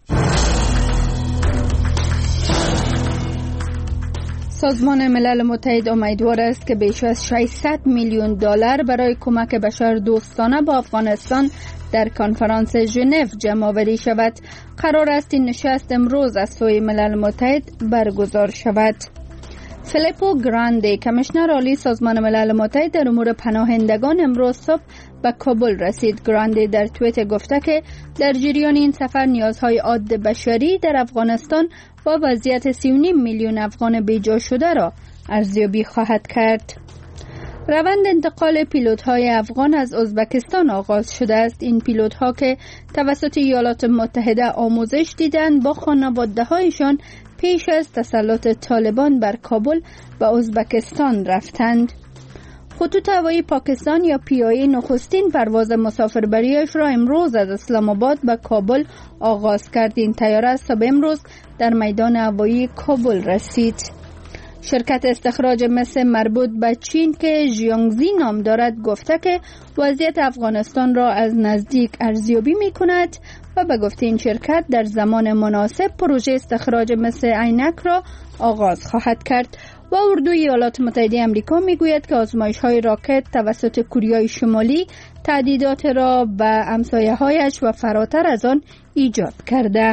سازمان ملل متحد امیدوار است که بیش از ششصد میلیون دلار برای کمک بشر دوستانه با افغانستان در کنفرانس ژنو جمع آوری شود. قرار است این نشست امروز از سوی ملل متحد برگزار شود. فیلیپو گراندی، کمیشنر عالی سازمان ملل متحد در امور پناهندگان، امروز صبح به کابل رسید. گراندی در توییت گفته که در جریان این سفر نیازهای عاد بشری در افغانستان با وضعیت سی و نیم میلیون افغان بیجا شده را ارزیابی خواهد کرد. روند انتقال پیلوت‌های افغان از ازبکستان آغاز شده است. این پیلوت‌ها که توسط ایالات متحده آموزش دیدند با خانواده‌هایشان پیش از تسلط طالبان بر کابل به ازبکستان رفتند. خطوط هوایی پاکستان یا پی آی ای نخستین پرواز مسافربریش را امروز از اسلام آباد به کابل آغاز کرد. این طیاره از صبح امروز در میدان هوایی کابل رسید. شرکت استخراج مس مربوط به چین که ژیانگزی نام دارد گفته که وضعیت افغانستان را از نزدیک ارزیابی می کند و به گفته این شرکت در زمان مناسب پروژه استخراج مس عینک را آغاز خواهد کرد. و اردوی ایالات متحده آمریکا می گوید که آزمایش های راکت توسط کوریای شمالی تهدیدات را به همسایه هایش و فراتر از آن ایجاد کرده.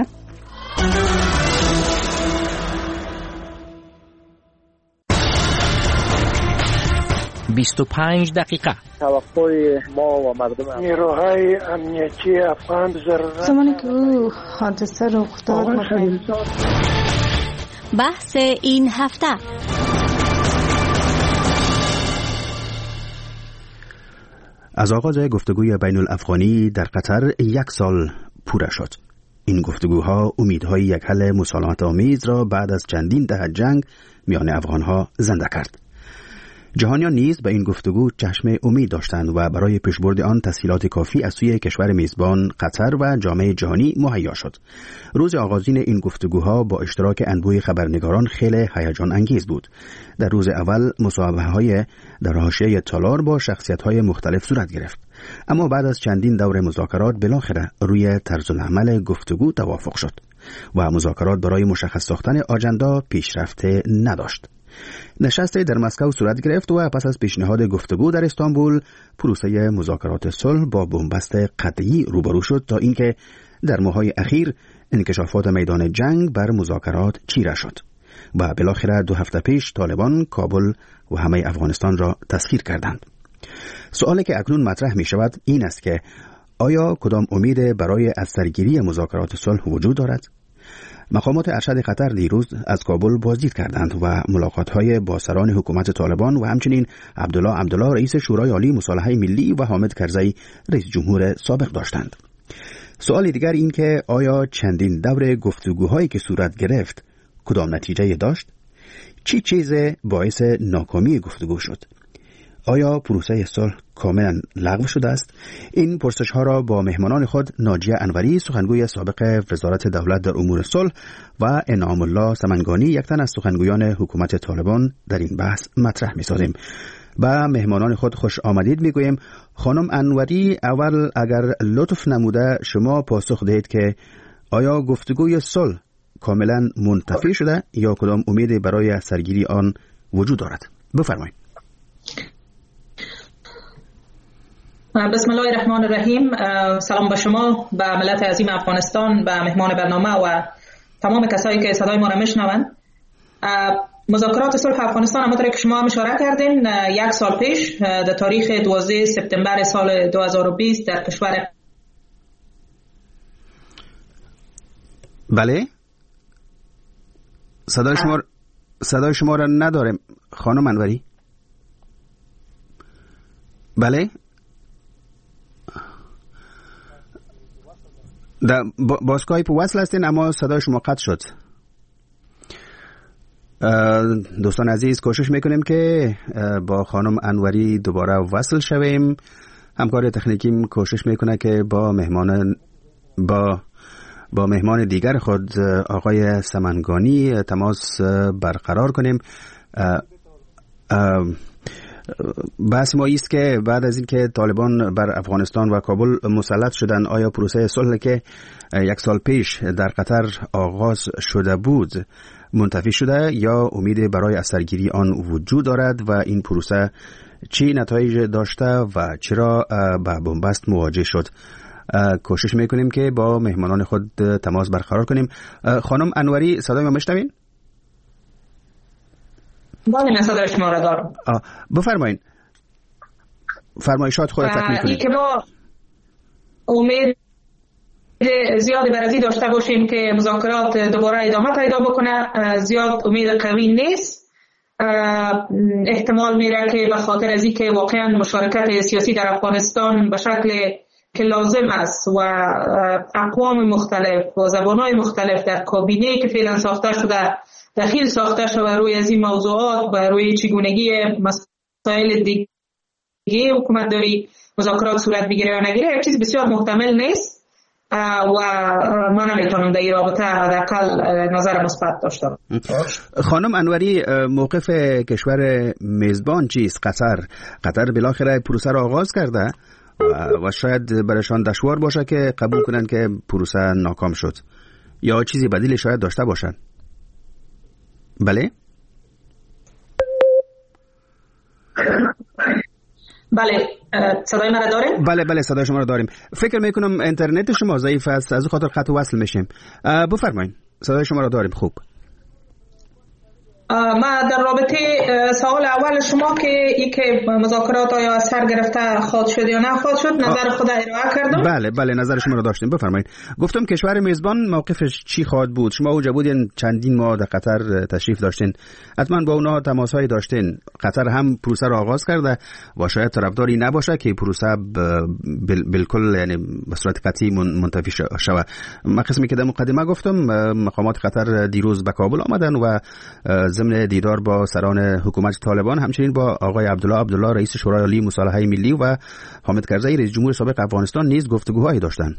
بیست و پنج دقیقه. توقع ما و مردم نیروهای امنیتی افغان ضرورت زمانی که او حادثه رخ داد. بحث این هفته. از آغاز گفتگوی بین الافغانی در قطر یک سال پوره شد. این گفتگوها امیدهای یک حل مسالمت آمیز را بعد از چندین دهه جنگ میان افغانها زنده کرد. جهانیان نیز به این گفتگو چشم امید داشتند و برای پیشبرد آن تسهیلات کافی از سوی کشور میزبان قطر و جامعه جهانی مهیا شد. روز آغازین این گفتگوها با اشتراک انبوه خبرنگاران خیلی هیجان انگیز بود. در روز اول مصاحبه‌های در حاشیه تالار با شخصیت‌های مختلف صورت گرفت، اما بعد از چندین دور مذاکرات بالاخره روی طرز العمل گفتگو توافق شد و مذاکرات برای مشخص ساختن آجندا پیشرفت نداشت. نشست در مسکو صورت گرفت و پس از پیشنهاد گفتگو در استانبول پروسه مذاکرات صلح با بنبست قطعی روبرو شد تا اینکه در ماه‌های اخیر انکشافات میدان جنگ بر مذاکرات چیره شد و بالاخره دو هفته پیش طالبان کابل و همه افغانستان را تسخیر کردند. سوالی که اکنون مطرح می شود این است که آیا کدام امید برای از سرگیری مذاکرات صلح وجود دارد؟ مقامات ارشد قطر دیروز از کابل بازدید کردند و ملاقات‌های با سران حکومت طالبان و همچنین عبدالله عبدالله رئیس شورای عالی مصالحه ملی و حامد کرزی رئیس جمهور سابق داشتند. سوال دیگر این که آیا چندین دور گفتگوهایی که صورت گرفت کدام نتیجه داشت؟ چی چیز باعث ناکامی گفتگو شد؟ آیا پروسه صلح کاملا لغو شده است؟ این پرسش ها را با مهمانان خود ناجیه انوری، سخنگوی سابق وزارت دولت در امور صلح، و انعام الله سمنگانی، یک تن از سخنگویان حکومت طالبان، در این بحث مطرح می سازیم. با مهمانان خود خوش آمدید می گویم. خانم انوری، اول اگر لطف نموده شما پاسخ دهید که آیا گفتگوی صلح کاملا منتفی شده یا کدام امیدی برای سرگیری آن وجود دارد؟ بفرمایید. بسم الله الرحمن الرحیم. سلام به شما، به ملت عظیم افغانستان، به مهمان برنامه و تمام کسایی که صدای ما را میشنوند. مذاکرات صلح افغانستان همونطور که شما هم اشاره کردین یک سال پیش در تاریخ دوازده سپتامبر سال دو هزار و بیست در کشور بله صدای شما صدای شما را ندارم خانم انوری. بله در با اسکایپ وصل هستین اما صدای شما قطع شد. دوستان عزیز کوشش میکنیم که با خانم انوری دوباره وصل شویم. همکار تکنیکیم کوشش میکنه که با مهمان با با مهمان دیگر خود آقای سمنگانی تماس برقرار کنیم. بحث ما است که بعد از اینکه طالبان بر افغانستان و کابل مسلط شدن آیا پروسه صلح که یک سال پیش در قطر آغاز شده بود منتفی شده یا امید برای اثرگیری آن وجود دارد و این پروسه چی نتایج داشته و چرا با بنبست مواجه شد. کوشش میکنیم که با مهمانان خود تماس برقرار کنیم. خانم انوری صدای ما میشنوین؟ بله من صدای شما را دارم. بفرمایید. فرمایشات خود تکمیل کنید. این که ما امید زیادی برای داشته باشیم که مذاکرات دوباره ادامه پیدا بکنه زیاد امید قوی نیست. احتمال میره که به خاطر از اینکه واقعا مشارکت سیاسی در افغانستان به شکل که لازم است و اقوام مختلف و زبانهای مختلف در کابینه‌ای که فعلا ساخته شده دخیل ساخته شده روی از این موضوعات و روی چگونگی مسائل دیگه حکومت داری مذاکرات صورت بگیره یا نگیره یک چیز بسیار محتمل نیست و ما نمیتونم در این رابطه حداقل نظر مثبت داشته باشم. خانم انوری موقف کشور میزبان چیست؟ قطر قطر بالاخره پروسه را آغاز کرده و شاید برایشان دشوار باشه که قبول کنن که پروسه ناکام شد یا چیزی بدیل شاید داشته باشن. بله بله صدای من را داریم؟ بله بله صدای شما را داریم. فکر میکنم اینترنت شما ضعیف است از خاطر خط وصل میشیم. بفرمایید صدای شما را داریم. خوب ما در رابطه سوال اول شما که ای که مذاکرات آیا سر گرفته خواهد شد یا نه خواهد شد نظر خود ارائه کردم. بله بله نظر شما را داشتیم. بفرمایید. گفتم کشور میزبان موقفش چی خواهد بود؟ شما اونجا بودین چندین ماه در قطر تشریف داشتین حتما با اونها تماس‌های داشتین. قطر هم پروسه را آغاز کرده و شاید طرفداری نباشه که پروسه بالکل یعنی به صورت قطعی منتفی شود. من قسمی که در مقدمه گفتم مقامات قطر دیروز به کابل آمدن و ضمن دیدار با سران حکومت طالبان همچنین با آقای عبدالله عبدالله رئیس شورای عالی مصالحه ملی و حامد کرزی رئیس جمهور سابق افغانستان نیز گفتگوهایی داشتند.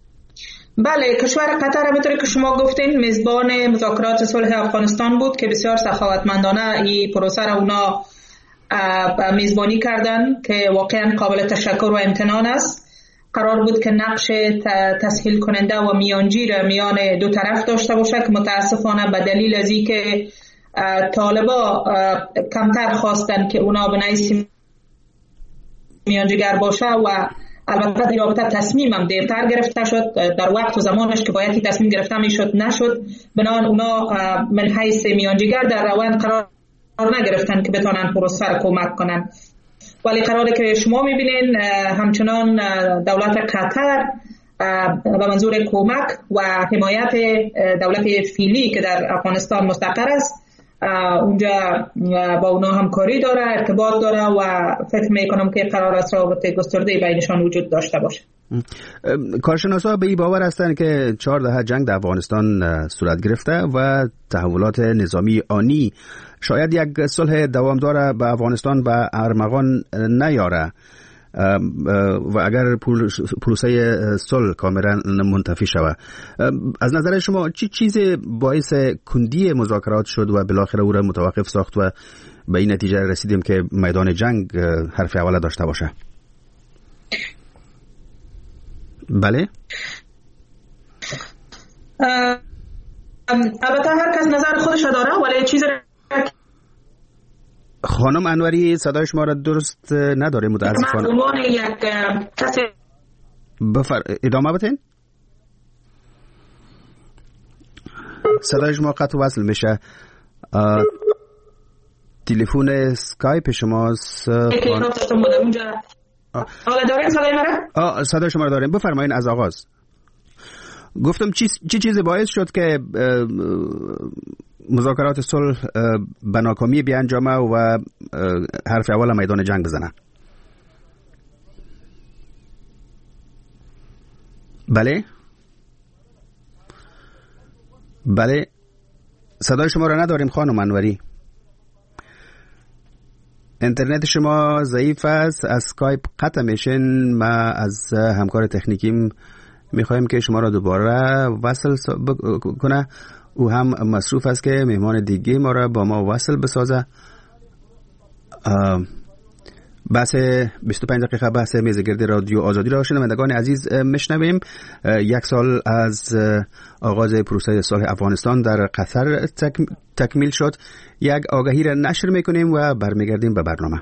بله کشور قطر همونطور که شما گفتین میزبان مذاکرات صلح افغانستان بود که بسیار سخاوتمندانه این پروسه را اونا میزبانی کردن که واقعا قابل تشکر و امتنان است. قرار بود که نقش تسهیل کننده و میانجی را میان دو طرف داشته باشه که متاسفانه به دلیل از اینکه طالبا کمتر خواستن که اونا به نوعی میانجیگر باشه و البته در رابطه تصمیم هم دیرتر گرفته شد در وقت و زمانش که باید تصمیم گرفته میشد نشد بنابراین اونا من حیث میانجیگر در روند قرار نگرفتن که بتونن پروسه را کمک کنن ولی قراره که شما میبینین همچنان دولت قطر به منظور کمک و حمایت دولت فعلی که در افغانستان مستقر است اونجا با اونا همکاری داره ارتباط داره و فکر میکنم که قرار است رابطه گسترده بینشان وجود داشته باشه. کارشناسا به این باور هستند که چهار دهه جنگ در افغانستان صورت گرفته و تحولات نظامی آنی شاید یک صلح دوامدار به افغانستان به ارمغان نیاره و اگر پروسه صلح کاملا منتفی شود. از نظر شما چی چیزی باعث کندی مذاکرات شد و بالاخره او را متوقف ساخت و به این نتیجه رسیدیم که میدان جنگ حرف اول داشته باشه؟ بله البته هر کس نظر خودش داره ولی چیزی خانم انوری صدای شما را درست نداره متاسفانه. عنوان یک کسی بفر ادامه بدین. صدای شما قطع وصل میشه. تلفن اسکایپ شماست. حالا دارین صدای مرا؟ آه صدای شما رو داریم، بفرمایید از آغاز. گفتم چی چی چیزی باعث شد که مذاکرات صلح به ناکامی بیانجامه و حرف اول میدان جنگ بزنه؟ بله بله صدای شما رو نداریم خانم انوری. اینترنت شما ضعیف است، از اسکایپ قطع میشین. ما از همکار تکنیکیم میخوایم که شما را دوباره وصل کنه. او هم مصروف است که مهمان دیگه ما را با ما وصل بسازه. بحث بیست و پنج دقیقه بحث میزگرد رادیو آزادی را شنوندگان عزیز میشنویم. یک سال از آغاز پروسه صلح افغانستان در قطر تک... تکمیل شد. یک آگهی را نشر میکنیم و برمیگردیم به برنامه.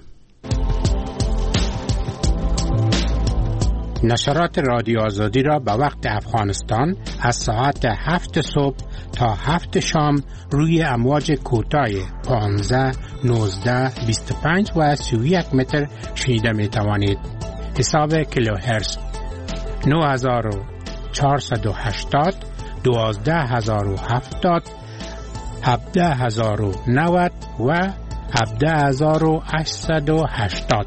نشرات رادیو آزادی را به وقت افغانستان از ساعت هفت صبح تا هفت شام روی امواج کوتاه پانزده، نوزده، بیست و پنج و سی و یک متر شنیده می توانید. حساب کیلوهرتز نه هزار و چهارصد و هشتاد، دوازده هزار و هفتاد، هفده هزار و نود و هفده هزار و هشتصد و هشتاد.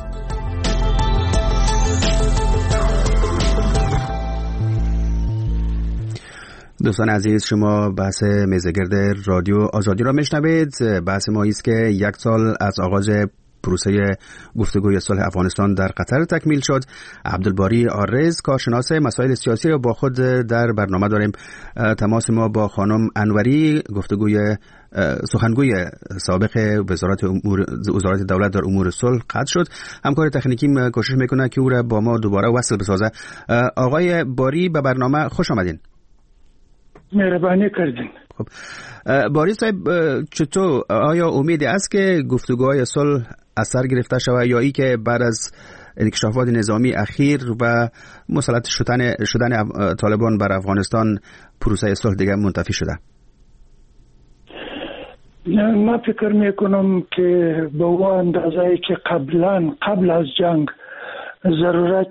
دوستان عزیز، شما بحث میزگرد رادیو آزادی را میشنوید. بحث ما است که یک سال از آغاز پروسه گفتگوی صلح افغانستان در قطر تکمیل شد. عبدالباری آرز کارشناس مسائل سیاسی را با خود در برنامه داریم. تماس ما با خانم انوری، گفتگوی سخنگوی سابق وزارت امور وزارت دولت در امور صلح قطع شد. همکار تکنیکیم کوشش میکنه که او را با ما دوباره وصل بسازه. آقای باری به برنامه خوش آمدین. مهربانی کردین. خب باری صاحب، چطور آیا امیدی است که گفتگوهای صلح از سر گرفته شود یا ای که بعد از انکشافات نظامی اخیر و مسلط شدن شدن طالبان بر افغانستان پروسه صلح دیگه منتفی شده؟ من فکر میکنم که به اون اندازه‌ای که قبلا قبل از جنگ ضرورت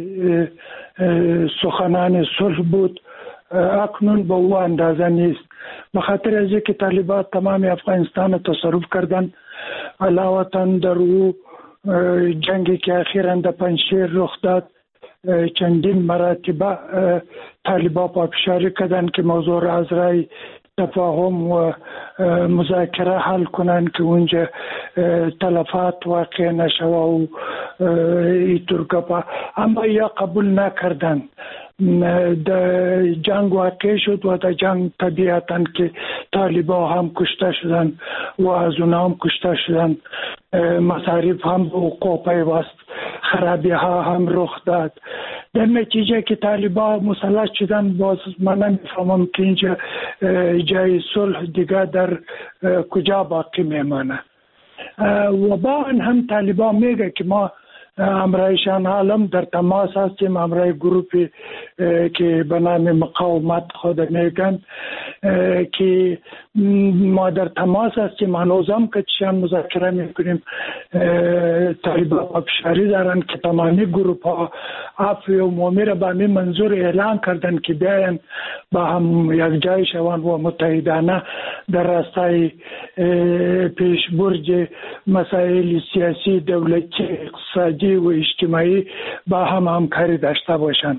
سخنان صلح بود، اکنون به او اندازه نیست. به خاطر از اینکه طالبان تمام افغانستان را تصرف کردن، علاوه در او جنگی که اخیراً در پنجشیر رخ داد، چندین مراتبه طالبان پافشاری کردن که موضوع را از رای تفاهم و مذاکره حل کنن که اونجا تلفات واقع نشوه و اینطور گپا، اما یا قبول نکردن. در جنگ واقع شد و در جنگ طبیعتاً که طالبان هم کشته شدن و از اونا هم کشته شدن، مصارف هم به وقوع پیوست، خرابی ها هم رخ داد. در نتیجه که طالبان مسلط شدن، باز من نمیفهمم که اینجا جای صلح دیگه در کجا باقی میمانه. و با هم طالبان میگه که ما امرایشان عالم در تماس هستیم، امرای گروپی که به نام مقاومت خود میگن که ما در تماس هستیم، هنوزم که چشان مذاکره میکنیم. طالبان ابشاری دارن که تمامی گروپ ها عفو عمومی را به همین منظور اعلان کردن که بیاین با هم یک جای شوند و متحدانه در راستای پیشبرد مسائل سیاسی، دولتی، اقتصادی و اجتماعی با هم همکاری داشته باشند.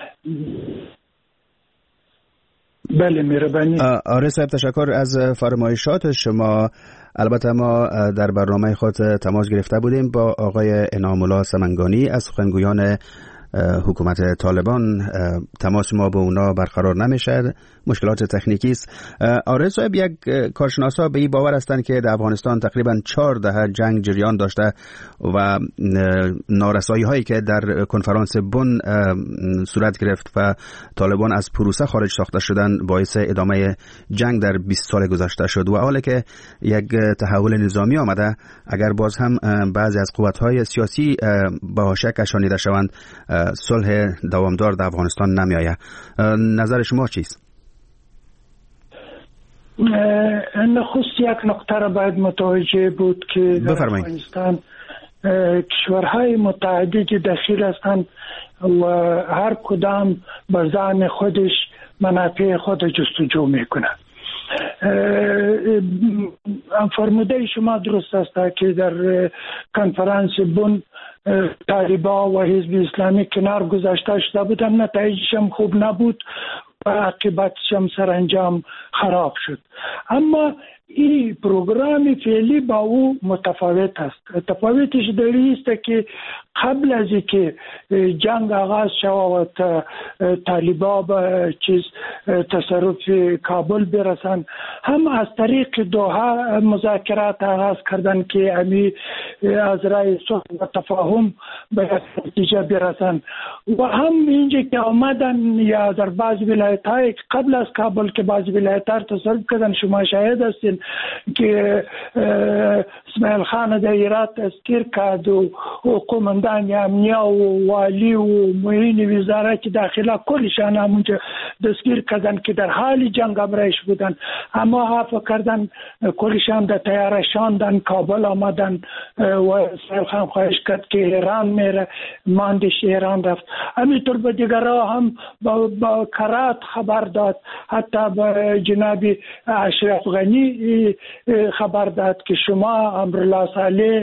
بله مهربانی. آره صاحب، تشکر از فرمایشات شما. البته ما در برنامه خود تماس گرفته بودیم با آقای انعام الله سمنگانی از سخنگویان حکومت طالبان. تماس ما با اونا برقرار نمیشه، مشکلات تکنیکی است. آره صاحب، یک کارشناسا به این باور هستند که در افغانستان تقریبا چهار دهه جنگ جریان داشته و نارسایی هایی که در کنفرانس بن صورت گرفت و طالبان از پروسه خارج ساخته شدن باعث ادامه جنگ در بیست سال گذشته شد. و حالا که یک تحول نظامی آمده، اگر باز هم بعضی از قوت‌های سیاسی به حاشیه کشانیده شوند، صلح دوامدار در افغانستان نمی آید. نظر شما چیست؟ نخست یک نقطه را باید متوجه بود که در افغانستان کشورهای متعددی داخل هستند و هر کدام به زعم خودش منافع خود جستجو میکنه. فرموده شما درست است که در کنفرانس بن طالبان و حزب اسلامی کنار گذاشته شده بودن، نتایجش هم خوب نبود و عاقبتش هم سرانجام خراب شد. اما این پروگرام فعلی با او متفاوت است. تفاوتش در این است که قبل از اینکه جنگ آغاز شود و طالبان به چیز تصرف کابل برسند، هم از طریق دوحه مذاکرات آغاز کردن که امی از رای صلح و تفاهم به نتیجه برسند و هم اینجا که آمدن یا در بعض ولایت های قبل از کابل که بعض ولایت ها تصرف کردن، شما شاهد هستین که اسماعیل خان در هرات تذکیر کرد و قومندان امنیه و والی و معین وزارت داخله کلشان همونجا دستگیر کردن که در حال جنگ امرایش بودن، اما حافظ کردن کلشان در تیاره شاندن کابل آمدن و اسماعیل خان خواهش کرد که ایران میره، ماندش ایران رفت. همینطور به دیگرها هم با, با کرات خبر داد، حتی به جناب اشرف غنی خبر داد که شما امرالله صالح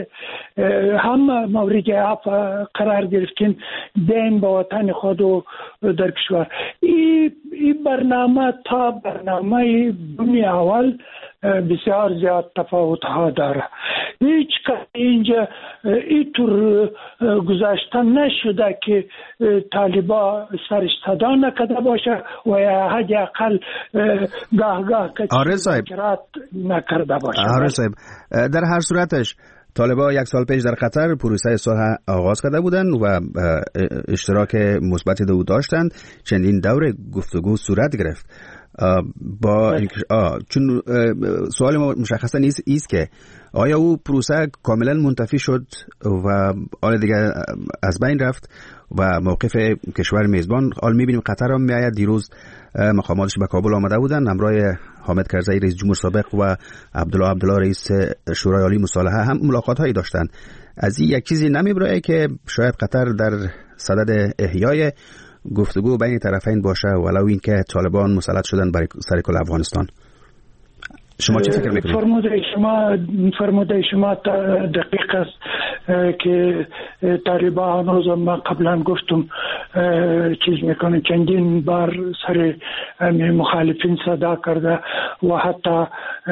هم مورد عفو قرار گرفتین، دین به وطن خود و در کشور. این ای برنامه تا برنامه بنی اول بسیار زیاد تفاوت ها داره. هیچ که اینجا اینطور گذاشته نشده که طالبا سرش صدا نکده باشه و یا حد اقل گاه گاه مذاکرات نکرده باشه. آره صاحب، در هر صورتش طالبان یک سال پیش در قطر پروسه صلح آغاز کرده بودند و اشتراک مثبت دو داشتند. چندین دور گفتگو صورت گرفت. با آه چون سوال ما مشخصا نیست که آیا او پروسه کاملا منتفی شد و آن دیگه از بین رفت و موقف کشور میزبان. حال میبینیم قطر هم میآید. دیروز مقاماتش به کابل آمده بودن همراه حامد کرزی رئیس جمهور سابق و عبدالله عبدالله رئیس شورای عالی مصالحه هم ملاقات هایی داشتند. از این یک چیزی نمیبرای که شاید قطر در صدد احیای گفتگو بین طرفین باشه ولو این که طالبان مسلط شدن بر سر کل افغانستان؟ شما چه فکر میکنید؟ فرموده شما فرموده شما دقیق است که طالبان هنوز ما قبلا گفتم چیز میکنه، چندین بار سر مخالفین صدا کرده و حتی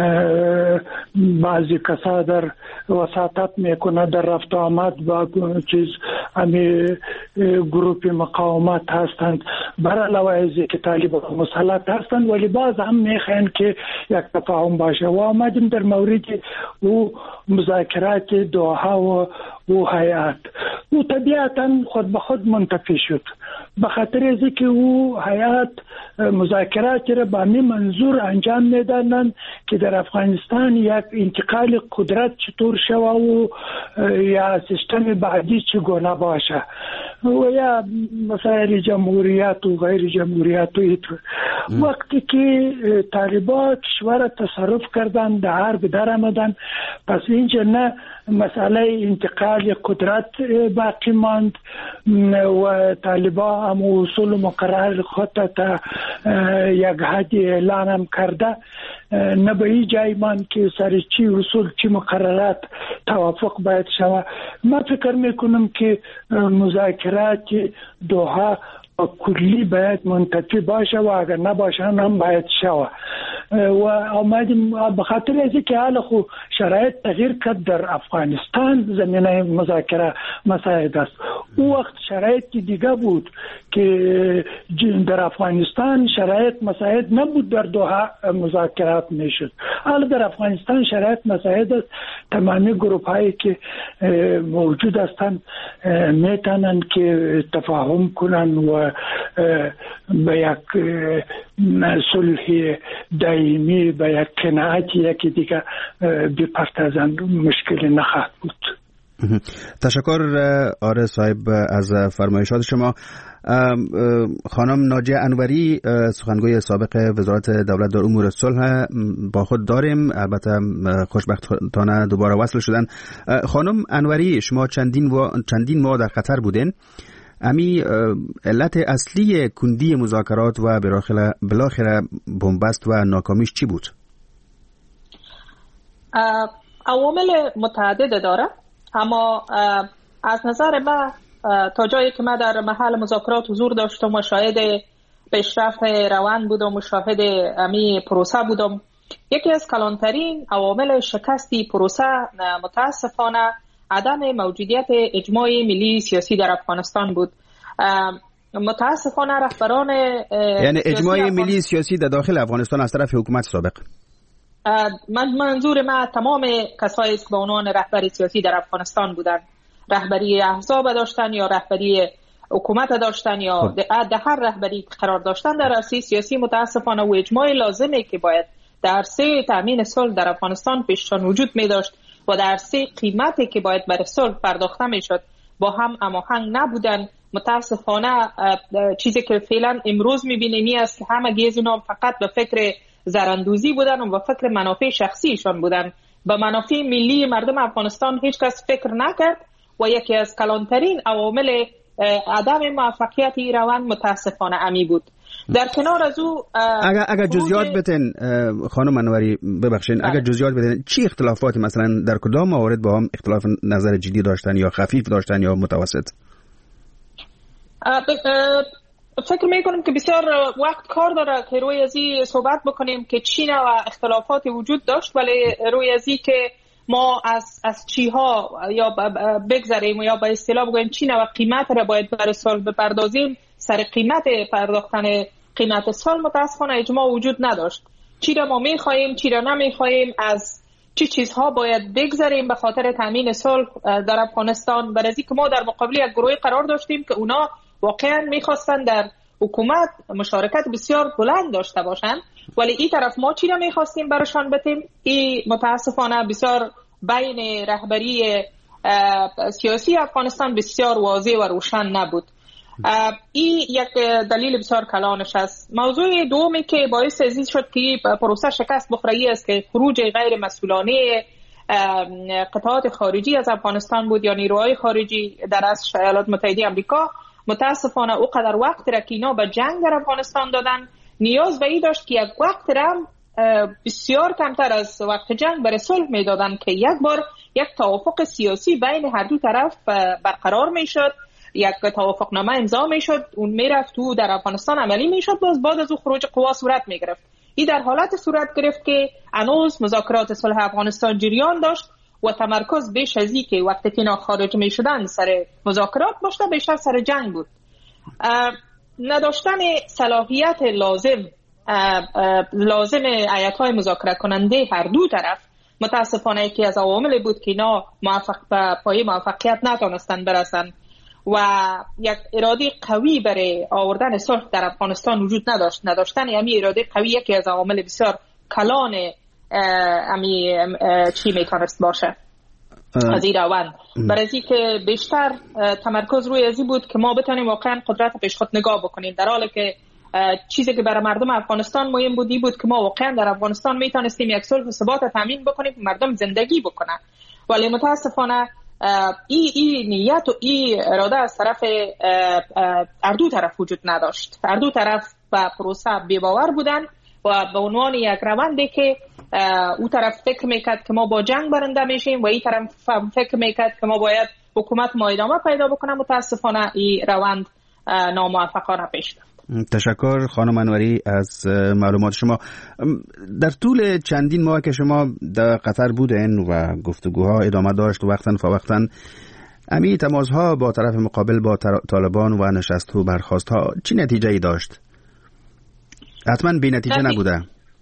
بعضی کسا در وساطت میکنه در رفت آمد با چیز امی گروپ مقاومت هستند بر علاوه از که طالبان مسلط هستند، ولی باز هم میخواین که یک تفاهم باشه و آمدیم در مورد او مذاکرات دوحه و او هیئت. او طبیعتا خود به خود منتفی شد به خاطر از که او هیئت مذاکرات را با می منظور انجام میدادند که در افغانستان یک انتقال قدرت چطور شوه و یا سیستم بعدی چگونه باشه و یا مسائل جمهوریت و غیر جمهوریت و ایتر. وقتی که طالبان کشور تصرف کردن در حرب در آمدن، پس اینجا نه مسئله انتقال قدرت باقی ماند و طالبان هم اصول مقرر خود تا یک حد اعلان هم کرده، نه به این جای ماند که سر چی اصول چی مقررات توافق باید شود. ما فکر میکنم که مذاکرات دوحه کلی باید منتفی باشه و اگر نباشه هم باید شود و آمدیم به خاطر از که حال خو شرایط تغییر کرد در افغانستان زمینه مذاکره مساعد است. او وقت شرایط دیگه بود که در افغانستان شرایط مساعد نبود در دوحه مذاکرات میشد. حالا در افغانستان شرایط مساعد است، تمامی گروپ هایی که موجود هستند میتونن که تفاهم کنن و به یک صلح دائمی به یک قناعت یکی دیگه بپردازند، مشکل نخواهد بود. تشکر آره صاحب از فرمایشات شما. خانم ناجیه انوری سخنگوی سابق وزارت دولت در امور صلح با خود داریم، البته خوشبختانه دوباره وصل شدن. خانم انوری، شما چندین و چندین ماه در قطر بودین، امی علت اصلی کندی مذاکرات و بالاخره بنبست و ناکامیش چی بود؟ عوامل متعدد داره، اما از نظر من تا جایی که من در محل مذاکرات حضور داشتم و شاهد پیشرفت روند بودم و شاهد امی پروسه بودم، یکی از کلانترین عوامل شکستی پروسه متاسفانه عدم موجودیت اجماع ملی سیاسی در افغانستان بود. متاسفانه رهبران یعنی اجماع ملی سیاسی در داخل افغانستان از طرف حکومت سابق، من منظور من تمام کسایی که به عنوان رهبر سیاسی در افغانستان بودن، رهبری احزاب داشتن یا رهبری حکومت داشتن یا در هر رهبری قرار داشتن در عرصه سیاسی، متاسفانه و اجماع لازمی که باید در عرصه تامین صلح در افغانستان پیششان وجود می داشت و در عرصه قیمتی که باید برای صلح پرداخته می شد با هم هماهنگ نبودن. متاسفانه چیزی که فعلا امروز می بینیم این است که همه گیز اونا فقط به فکر زراندوزی بودن و به فکر منافع شخصیشان بودن، به منافع ملی مردم افغانستان هیچ کس فکر نکرد و یکی از کلانترین عوامل عدم موفقیت این روند متاسفانه امی بود. در کنار از او اگر اگر جزئیات بتین خانم انوری ببخشید، اگر جزئیات بتین چی اختلافاتی مثلا در کدام موارد با هم اختلاف نظر جدی داشتن یا خفیف داشتن یا متوسط؟ فکر میکنم که بسیار وقت کار داره که روی از این صحبت بکنیم که چی نوع اختلافات وجود داشت، ولی روی از این که ما از از چی ها یا بگذاریم یا با اصطلاح بگویم چی نوع قیمت را باید برای صلح بپردازیم، سر قیمت پرداختن قیمت صلح متاسفانه اجماع وجود نداشت. چی را ما میخواهیم، چی را نمیخواهیم، از چی چیزها باید بگذاریم به خاطر تامین صلح در افغانستان، برای اینکه ما در مقابل یک گروهی قرار داشتیم که اونا واقعا میخواستن در حکومت مشارکت بسیار بلند داشته باشند، ولی این طرف ما چی را میخواستیم برشان بتیم، این متاسفانه بسیار بین رهبری سیاسی افغانستان بسیار واضح و روشن نبود. این یک دلیل بسیار کلانش است. موضوع دومی که باعث ازید شد که پروسه شکست بخوره است که خروج غیر مسئولانه قطعات خارجی از افغانستان بود یا نیروهای خارجی در از ایالات متحده آمریکا. متاسفانه او قدر وقت را که اینا به جنگ در افغانستان دادن، نیاز به این داشت که یک وقت را بسیار کمتر از وقت جنگ برای صلح میدادن که یک بار یک توافق سیاسی بین هر دو طرف برقرار میشد، یک توافقنامه امضا میشد، اون میرفت تو در افغانستان عملی میشد، باز بعد از او خروج قوا صورت میگرفت. این در حالت صورت گرفت که هنوز مذاکرات صلح افغانستان جریان داشت و تمرکز بیش از این که وقتی که اینا خارج میشدن سر مذاکرات باشد بیشتر سر جنگ بود. نداشتن صلاحیت لازم لازم ایت‌های مذاکره کننده هر دو طرف متاسفانه یکی از عوامل بود که اینا موفق به پای موفقیت نتونستن برسن و یک اراده قوی برای آوردن صلح در افغانستان وجود نداشت. نداشتن همین اراده قوی یکی از عوامل بسیار کلان امی چی میتونست باشه از این روند، برای اینکه بیشتر تمرکز روی ازی بود که ما بتونیم واقعا قدرت پیش خود نگاه بکنیم، در حالی که چیزی که برای مردم افغانستان مهم بود این بود که ما واقعا در افغانستان میتونستیم یک صلح و ثبات تامین بکنیم، مردم زندگی بکنن. ولی متاسفانه این ای نیت و این اراده از طرف هر دو طرف وجود نداشت. هر دو طرف به پروسه بی‌باور بودن و به عنوان یک روندی که او طرف فکر میکرد که ما با جنگ برنده میشیم و این طرف فکر میکرد که ما باید حکومت ما ادامه پیدا بکنه، متاسفانه این روند ناموفقانه پیش رفت. تشکر خانم انوری از معلومات شما. در طول چندین ماه که شما در قطر بودین و گفتگوها ادامه داشت وقتاً فوقتاً، امی تماسها با طرف مقابل با طالبان و نشست و برخاست ها چی نتیجه ای داشت؟ حتما بی نتیجه نبوده.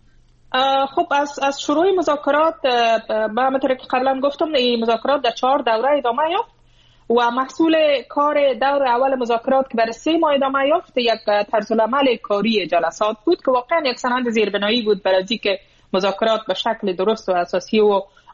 خب از از شروع مذاکرات به همونطور که قبلا گفتم این مذاکرات در چهار دوره ادامه یافت و محصول کار دور اول مذاکرات که برای سه ماه ادامه یافت یک طرز العمل کاری جلسات بود که واقعا یک سند زیربنایی بود برای اینکه مذاکرات به شکل درست و اساسی و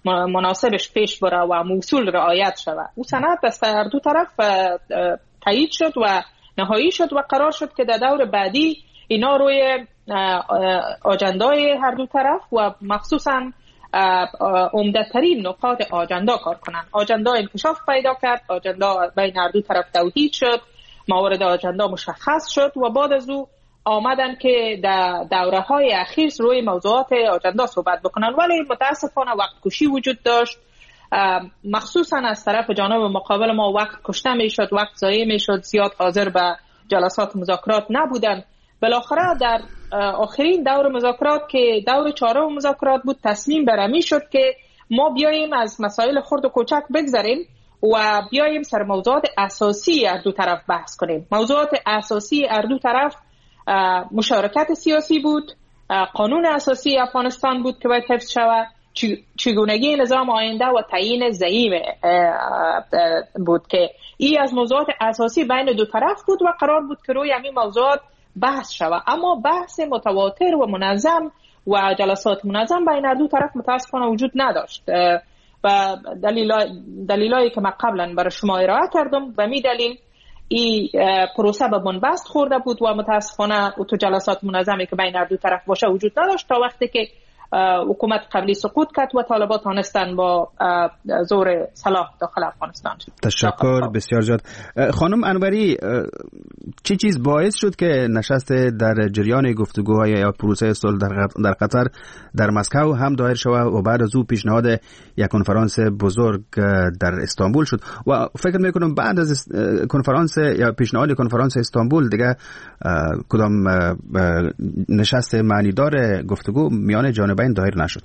مناسبش پیش بره و موصول رعایت شود. او سند از دو طرف تایید شد و نهایی شد و قرار شد که در دور بعدی اینا روی آجندای هر دو طرف و مخصوصا عمده‌ترین نقاط آجندا کار کنن. آجندا انکشاف پیدا کرد، آجندا بین هر دو طرف توحید شد، موارد آجندا مشخص شد و بعد از او آمدن که در دوره های اخیر روی موضوعات آجندا صحبت بکنن، ولی متاسفانه وقت کشی وجود داشت، مخصوصا از طرف جانب مقابل ما وقت کشته می شد، وقت ضایع می شد، زیاد حاضر به جلسات مذاکرات نبودن. بالاخره در آخرین دور مذاکرات که دور چهارم مذاکرات بود، تصمیم برمی شد که ما بیاییم از مسائل خرد و کوچک بگذریم و بیاییم سر موضوعات اساسی هر دو طرف بحث کنیم. موضوعات اساسی هر دو طرف مشارکت سیاسی بود، قانون اساسی افغانستان بود که باید حفظ شود، چگونگی نظام آینده و تعیین زعیم بود که این از موضوعات اساسی بین دو طرف بود و قرار بود که روی همین موضوعات بحث شود. اما بحث متواتر و منظم و جلسات منظم بین دو طرف متاسفانه وجود نداشت و دلیلایی که من قبلا برای شما ارائه کردم به می دلیل این پروسه به بنبست خورده بود و متاسفانه تو جلسات منظمی که بین دو طرف باشه وجود نداشت تا وقتی که حکومت قبلی سقوط کرد و طالبان تانستن با زور سلاح داخل افغانستان شد. تشکر بسیار زیاد. خانم انوری، چی چیز باعث شد که نشست در جریان گفتگوهای یا پروسه صلح در قطر در مسکو هم دایر شود و بعد از او پیشنهاد یک کنفرانس بزرگ در استانبول شد و فکر میکنم بعد از کنفرانس یا پیشنهاد کنفرانس استانبول دیگه کدام نشست معنیدار گفتگو میان جانبین دایر نشد؟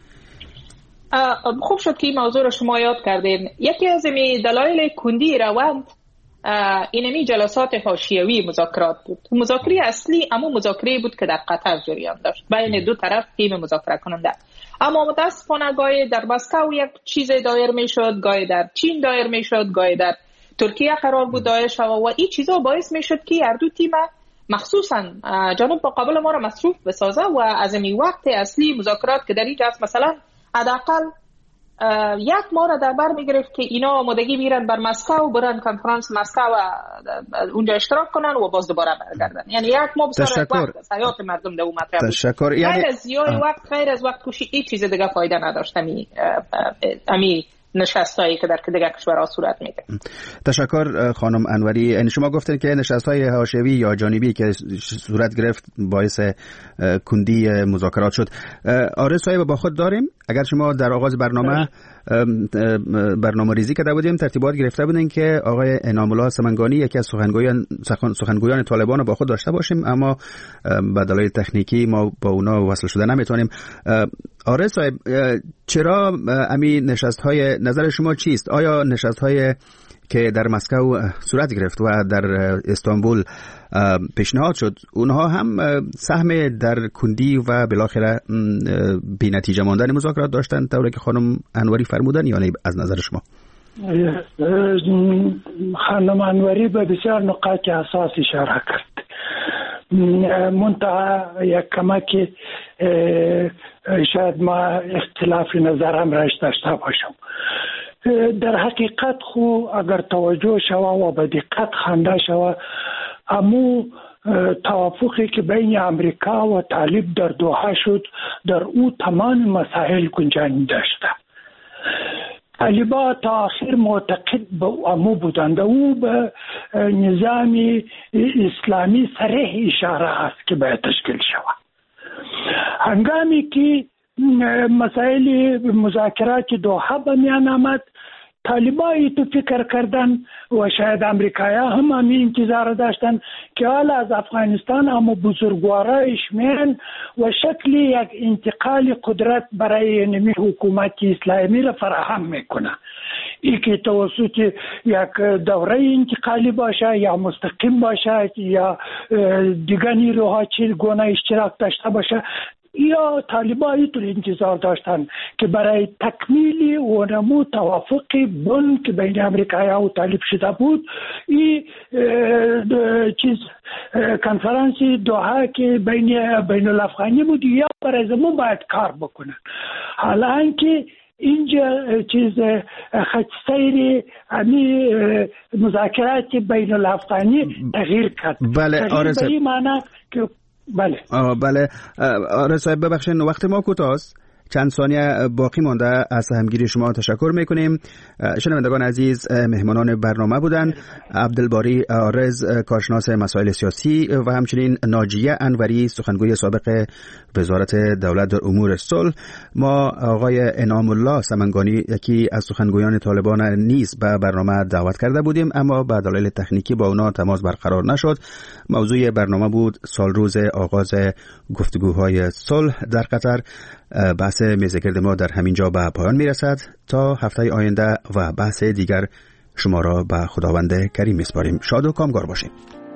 خوب شد که این موضوع رو شما یاد کردین. یکی از این دلایل کندی روند اینمی جلسات حاشیوی مذاکرات بود. مذاکره اصلی اما مذاکره بود که در قطر جریان داشت بین دو طرف تیم مذاکره کننده، اما متاسفانه گاهی در مسکو یک چیز دایر میشد، گاهی در چین دایر میشد، گاهی در ترکیه قرار بود دایر شود و این چیزا باعث میشد که هر دو تیم مخصوصا جانب مقابل ما را مصروف بسازه و از این وقت اصلی مذاکرات که در اینجا است مثلا حداقل یک ماه را در بر میگرفت که اینا آمادگی بیرن بر مسکو، برن کنفرانس مسکو اونجا اشتراک کنن و باز دوباره برگردن. یعنی یک ماه بسیار وقت حیات مردم در اون مطرح بود. تشکر. غیر یعنی از زیای وقت، غیر از وقت کشی هیچ چیز دیگه فایده نداشت امی امی نشستایی که در دیگر کشورها صورت میگیره. تشکر خانم انوری. یعنی شما گفتین که نشست‌های حاشیوی یا جانبی که صورت گرفت باعث کندی مذاکرات شد. آره صاحب، با خود داریم اگر شما در آغاز برنامه برنامه ریزی کرده بودیم ترتیبات گرفته بودین که آقای انعام الله سمنگانی یکی از سخنگویان سخنگویان طالبان رو با خود داشته باشیم، اما به دلایل تکنیکی ما با اونا وصل شده نمیتونیم. آره صاحب، چرا امی نشست‌های نظر شما چیست؟ آیا نشست‌های که در مسکو صورت گرفت و در استانبول پیشنهاد شد اونها هم سهم در کندی و بالاخره بی نتیجه ماندن مذاکرات داشتن طوری که خانم انوری فرمودن یا نه از نظر شما؟ خانم انوری به بسیار نقاط حساس اشاره کرد. منتها یک کمکی شاید ما اختلاف نظرم راش داشته باشم. در حقیقت خو اگر توجه شوا و به دقت خوانده شوا امو توافقی که بین امریکا و طالب در دوحه شد در او تمام مسائل گنجانی داشته. طالبان تا آخر معتقد به امو بودند. او به نظام اسلامی صریح اشاره است که باید تشکیل شود. هنگامی که مسائل مذاکرات دوحه به میان آمد، طالبایی تو فکر کردن و شاید امریکایی‌ها هم همین انتظار داشتن که حالا از افغانستان اما بزرگوارایش میان و شکل یک انتقال قدرت برای نمی حکومت اسلامی را فراهم میکنه. ای که توسط یک دوره انتقالی باشه یا مستقیم باشه یا دیگر نیروها چه گونه اشتراک داشته باشه، یا طالبان اینطور انتظار داشتن که برای تکمیل و نمو توافق بن که بین امریکایی و طالب شده بود این چیز کنفرانس دوحه که بین بین الافغانی بود یا برای زمان باید کار بکنن. حالا اینکه اینجا چیز خط سیر امی مذاکرات بین الافغانی تغییر کرد. بله آره به این معنی که بله بله آره صاحب ببخشید وقت ما کوتاه است. چند ثانیه باقی مانده. از همگیری شما تشکر میکنیم. شنوندگان عزیز، مهمانان برنامه بودن عبدالباری عارض، کارشناس مسائل سیاسی، و همچنین ناجیه انوری، سخنگوی سابق وزارت دولت در امور صلح. ما آقای انعام الله سمنگانی، یکی از سخنگویان طالبان، نیز به برنامه دعوت کرده بودیم، اما به دلایل تکنیکی با اونا تماس برقرار نشد. موضوع برنامه بود سال روز آغاز گفتگوهای صلح در قطر. بحث میزگرد ما در همین جا به پایان میرسد. تا هفته آینده و بحث دیگر شما را به خداوند کریم میسپاریم. شاد و کامگار باشید.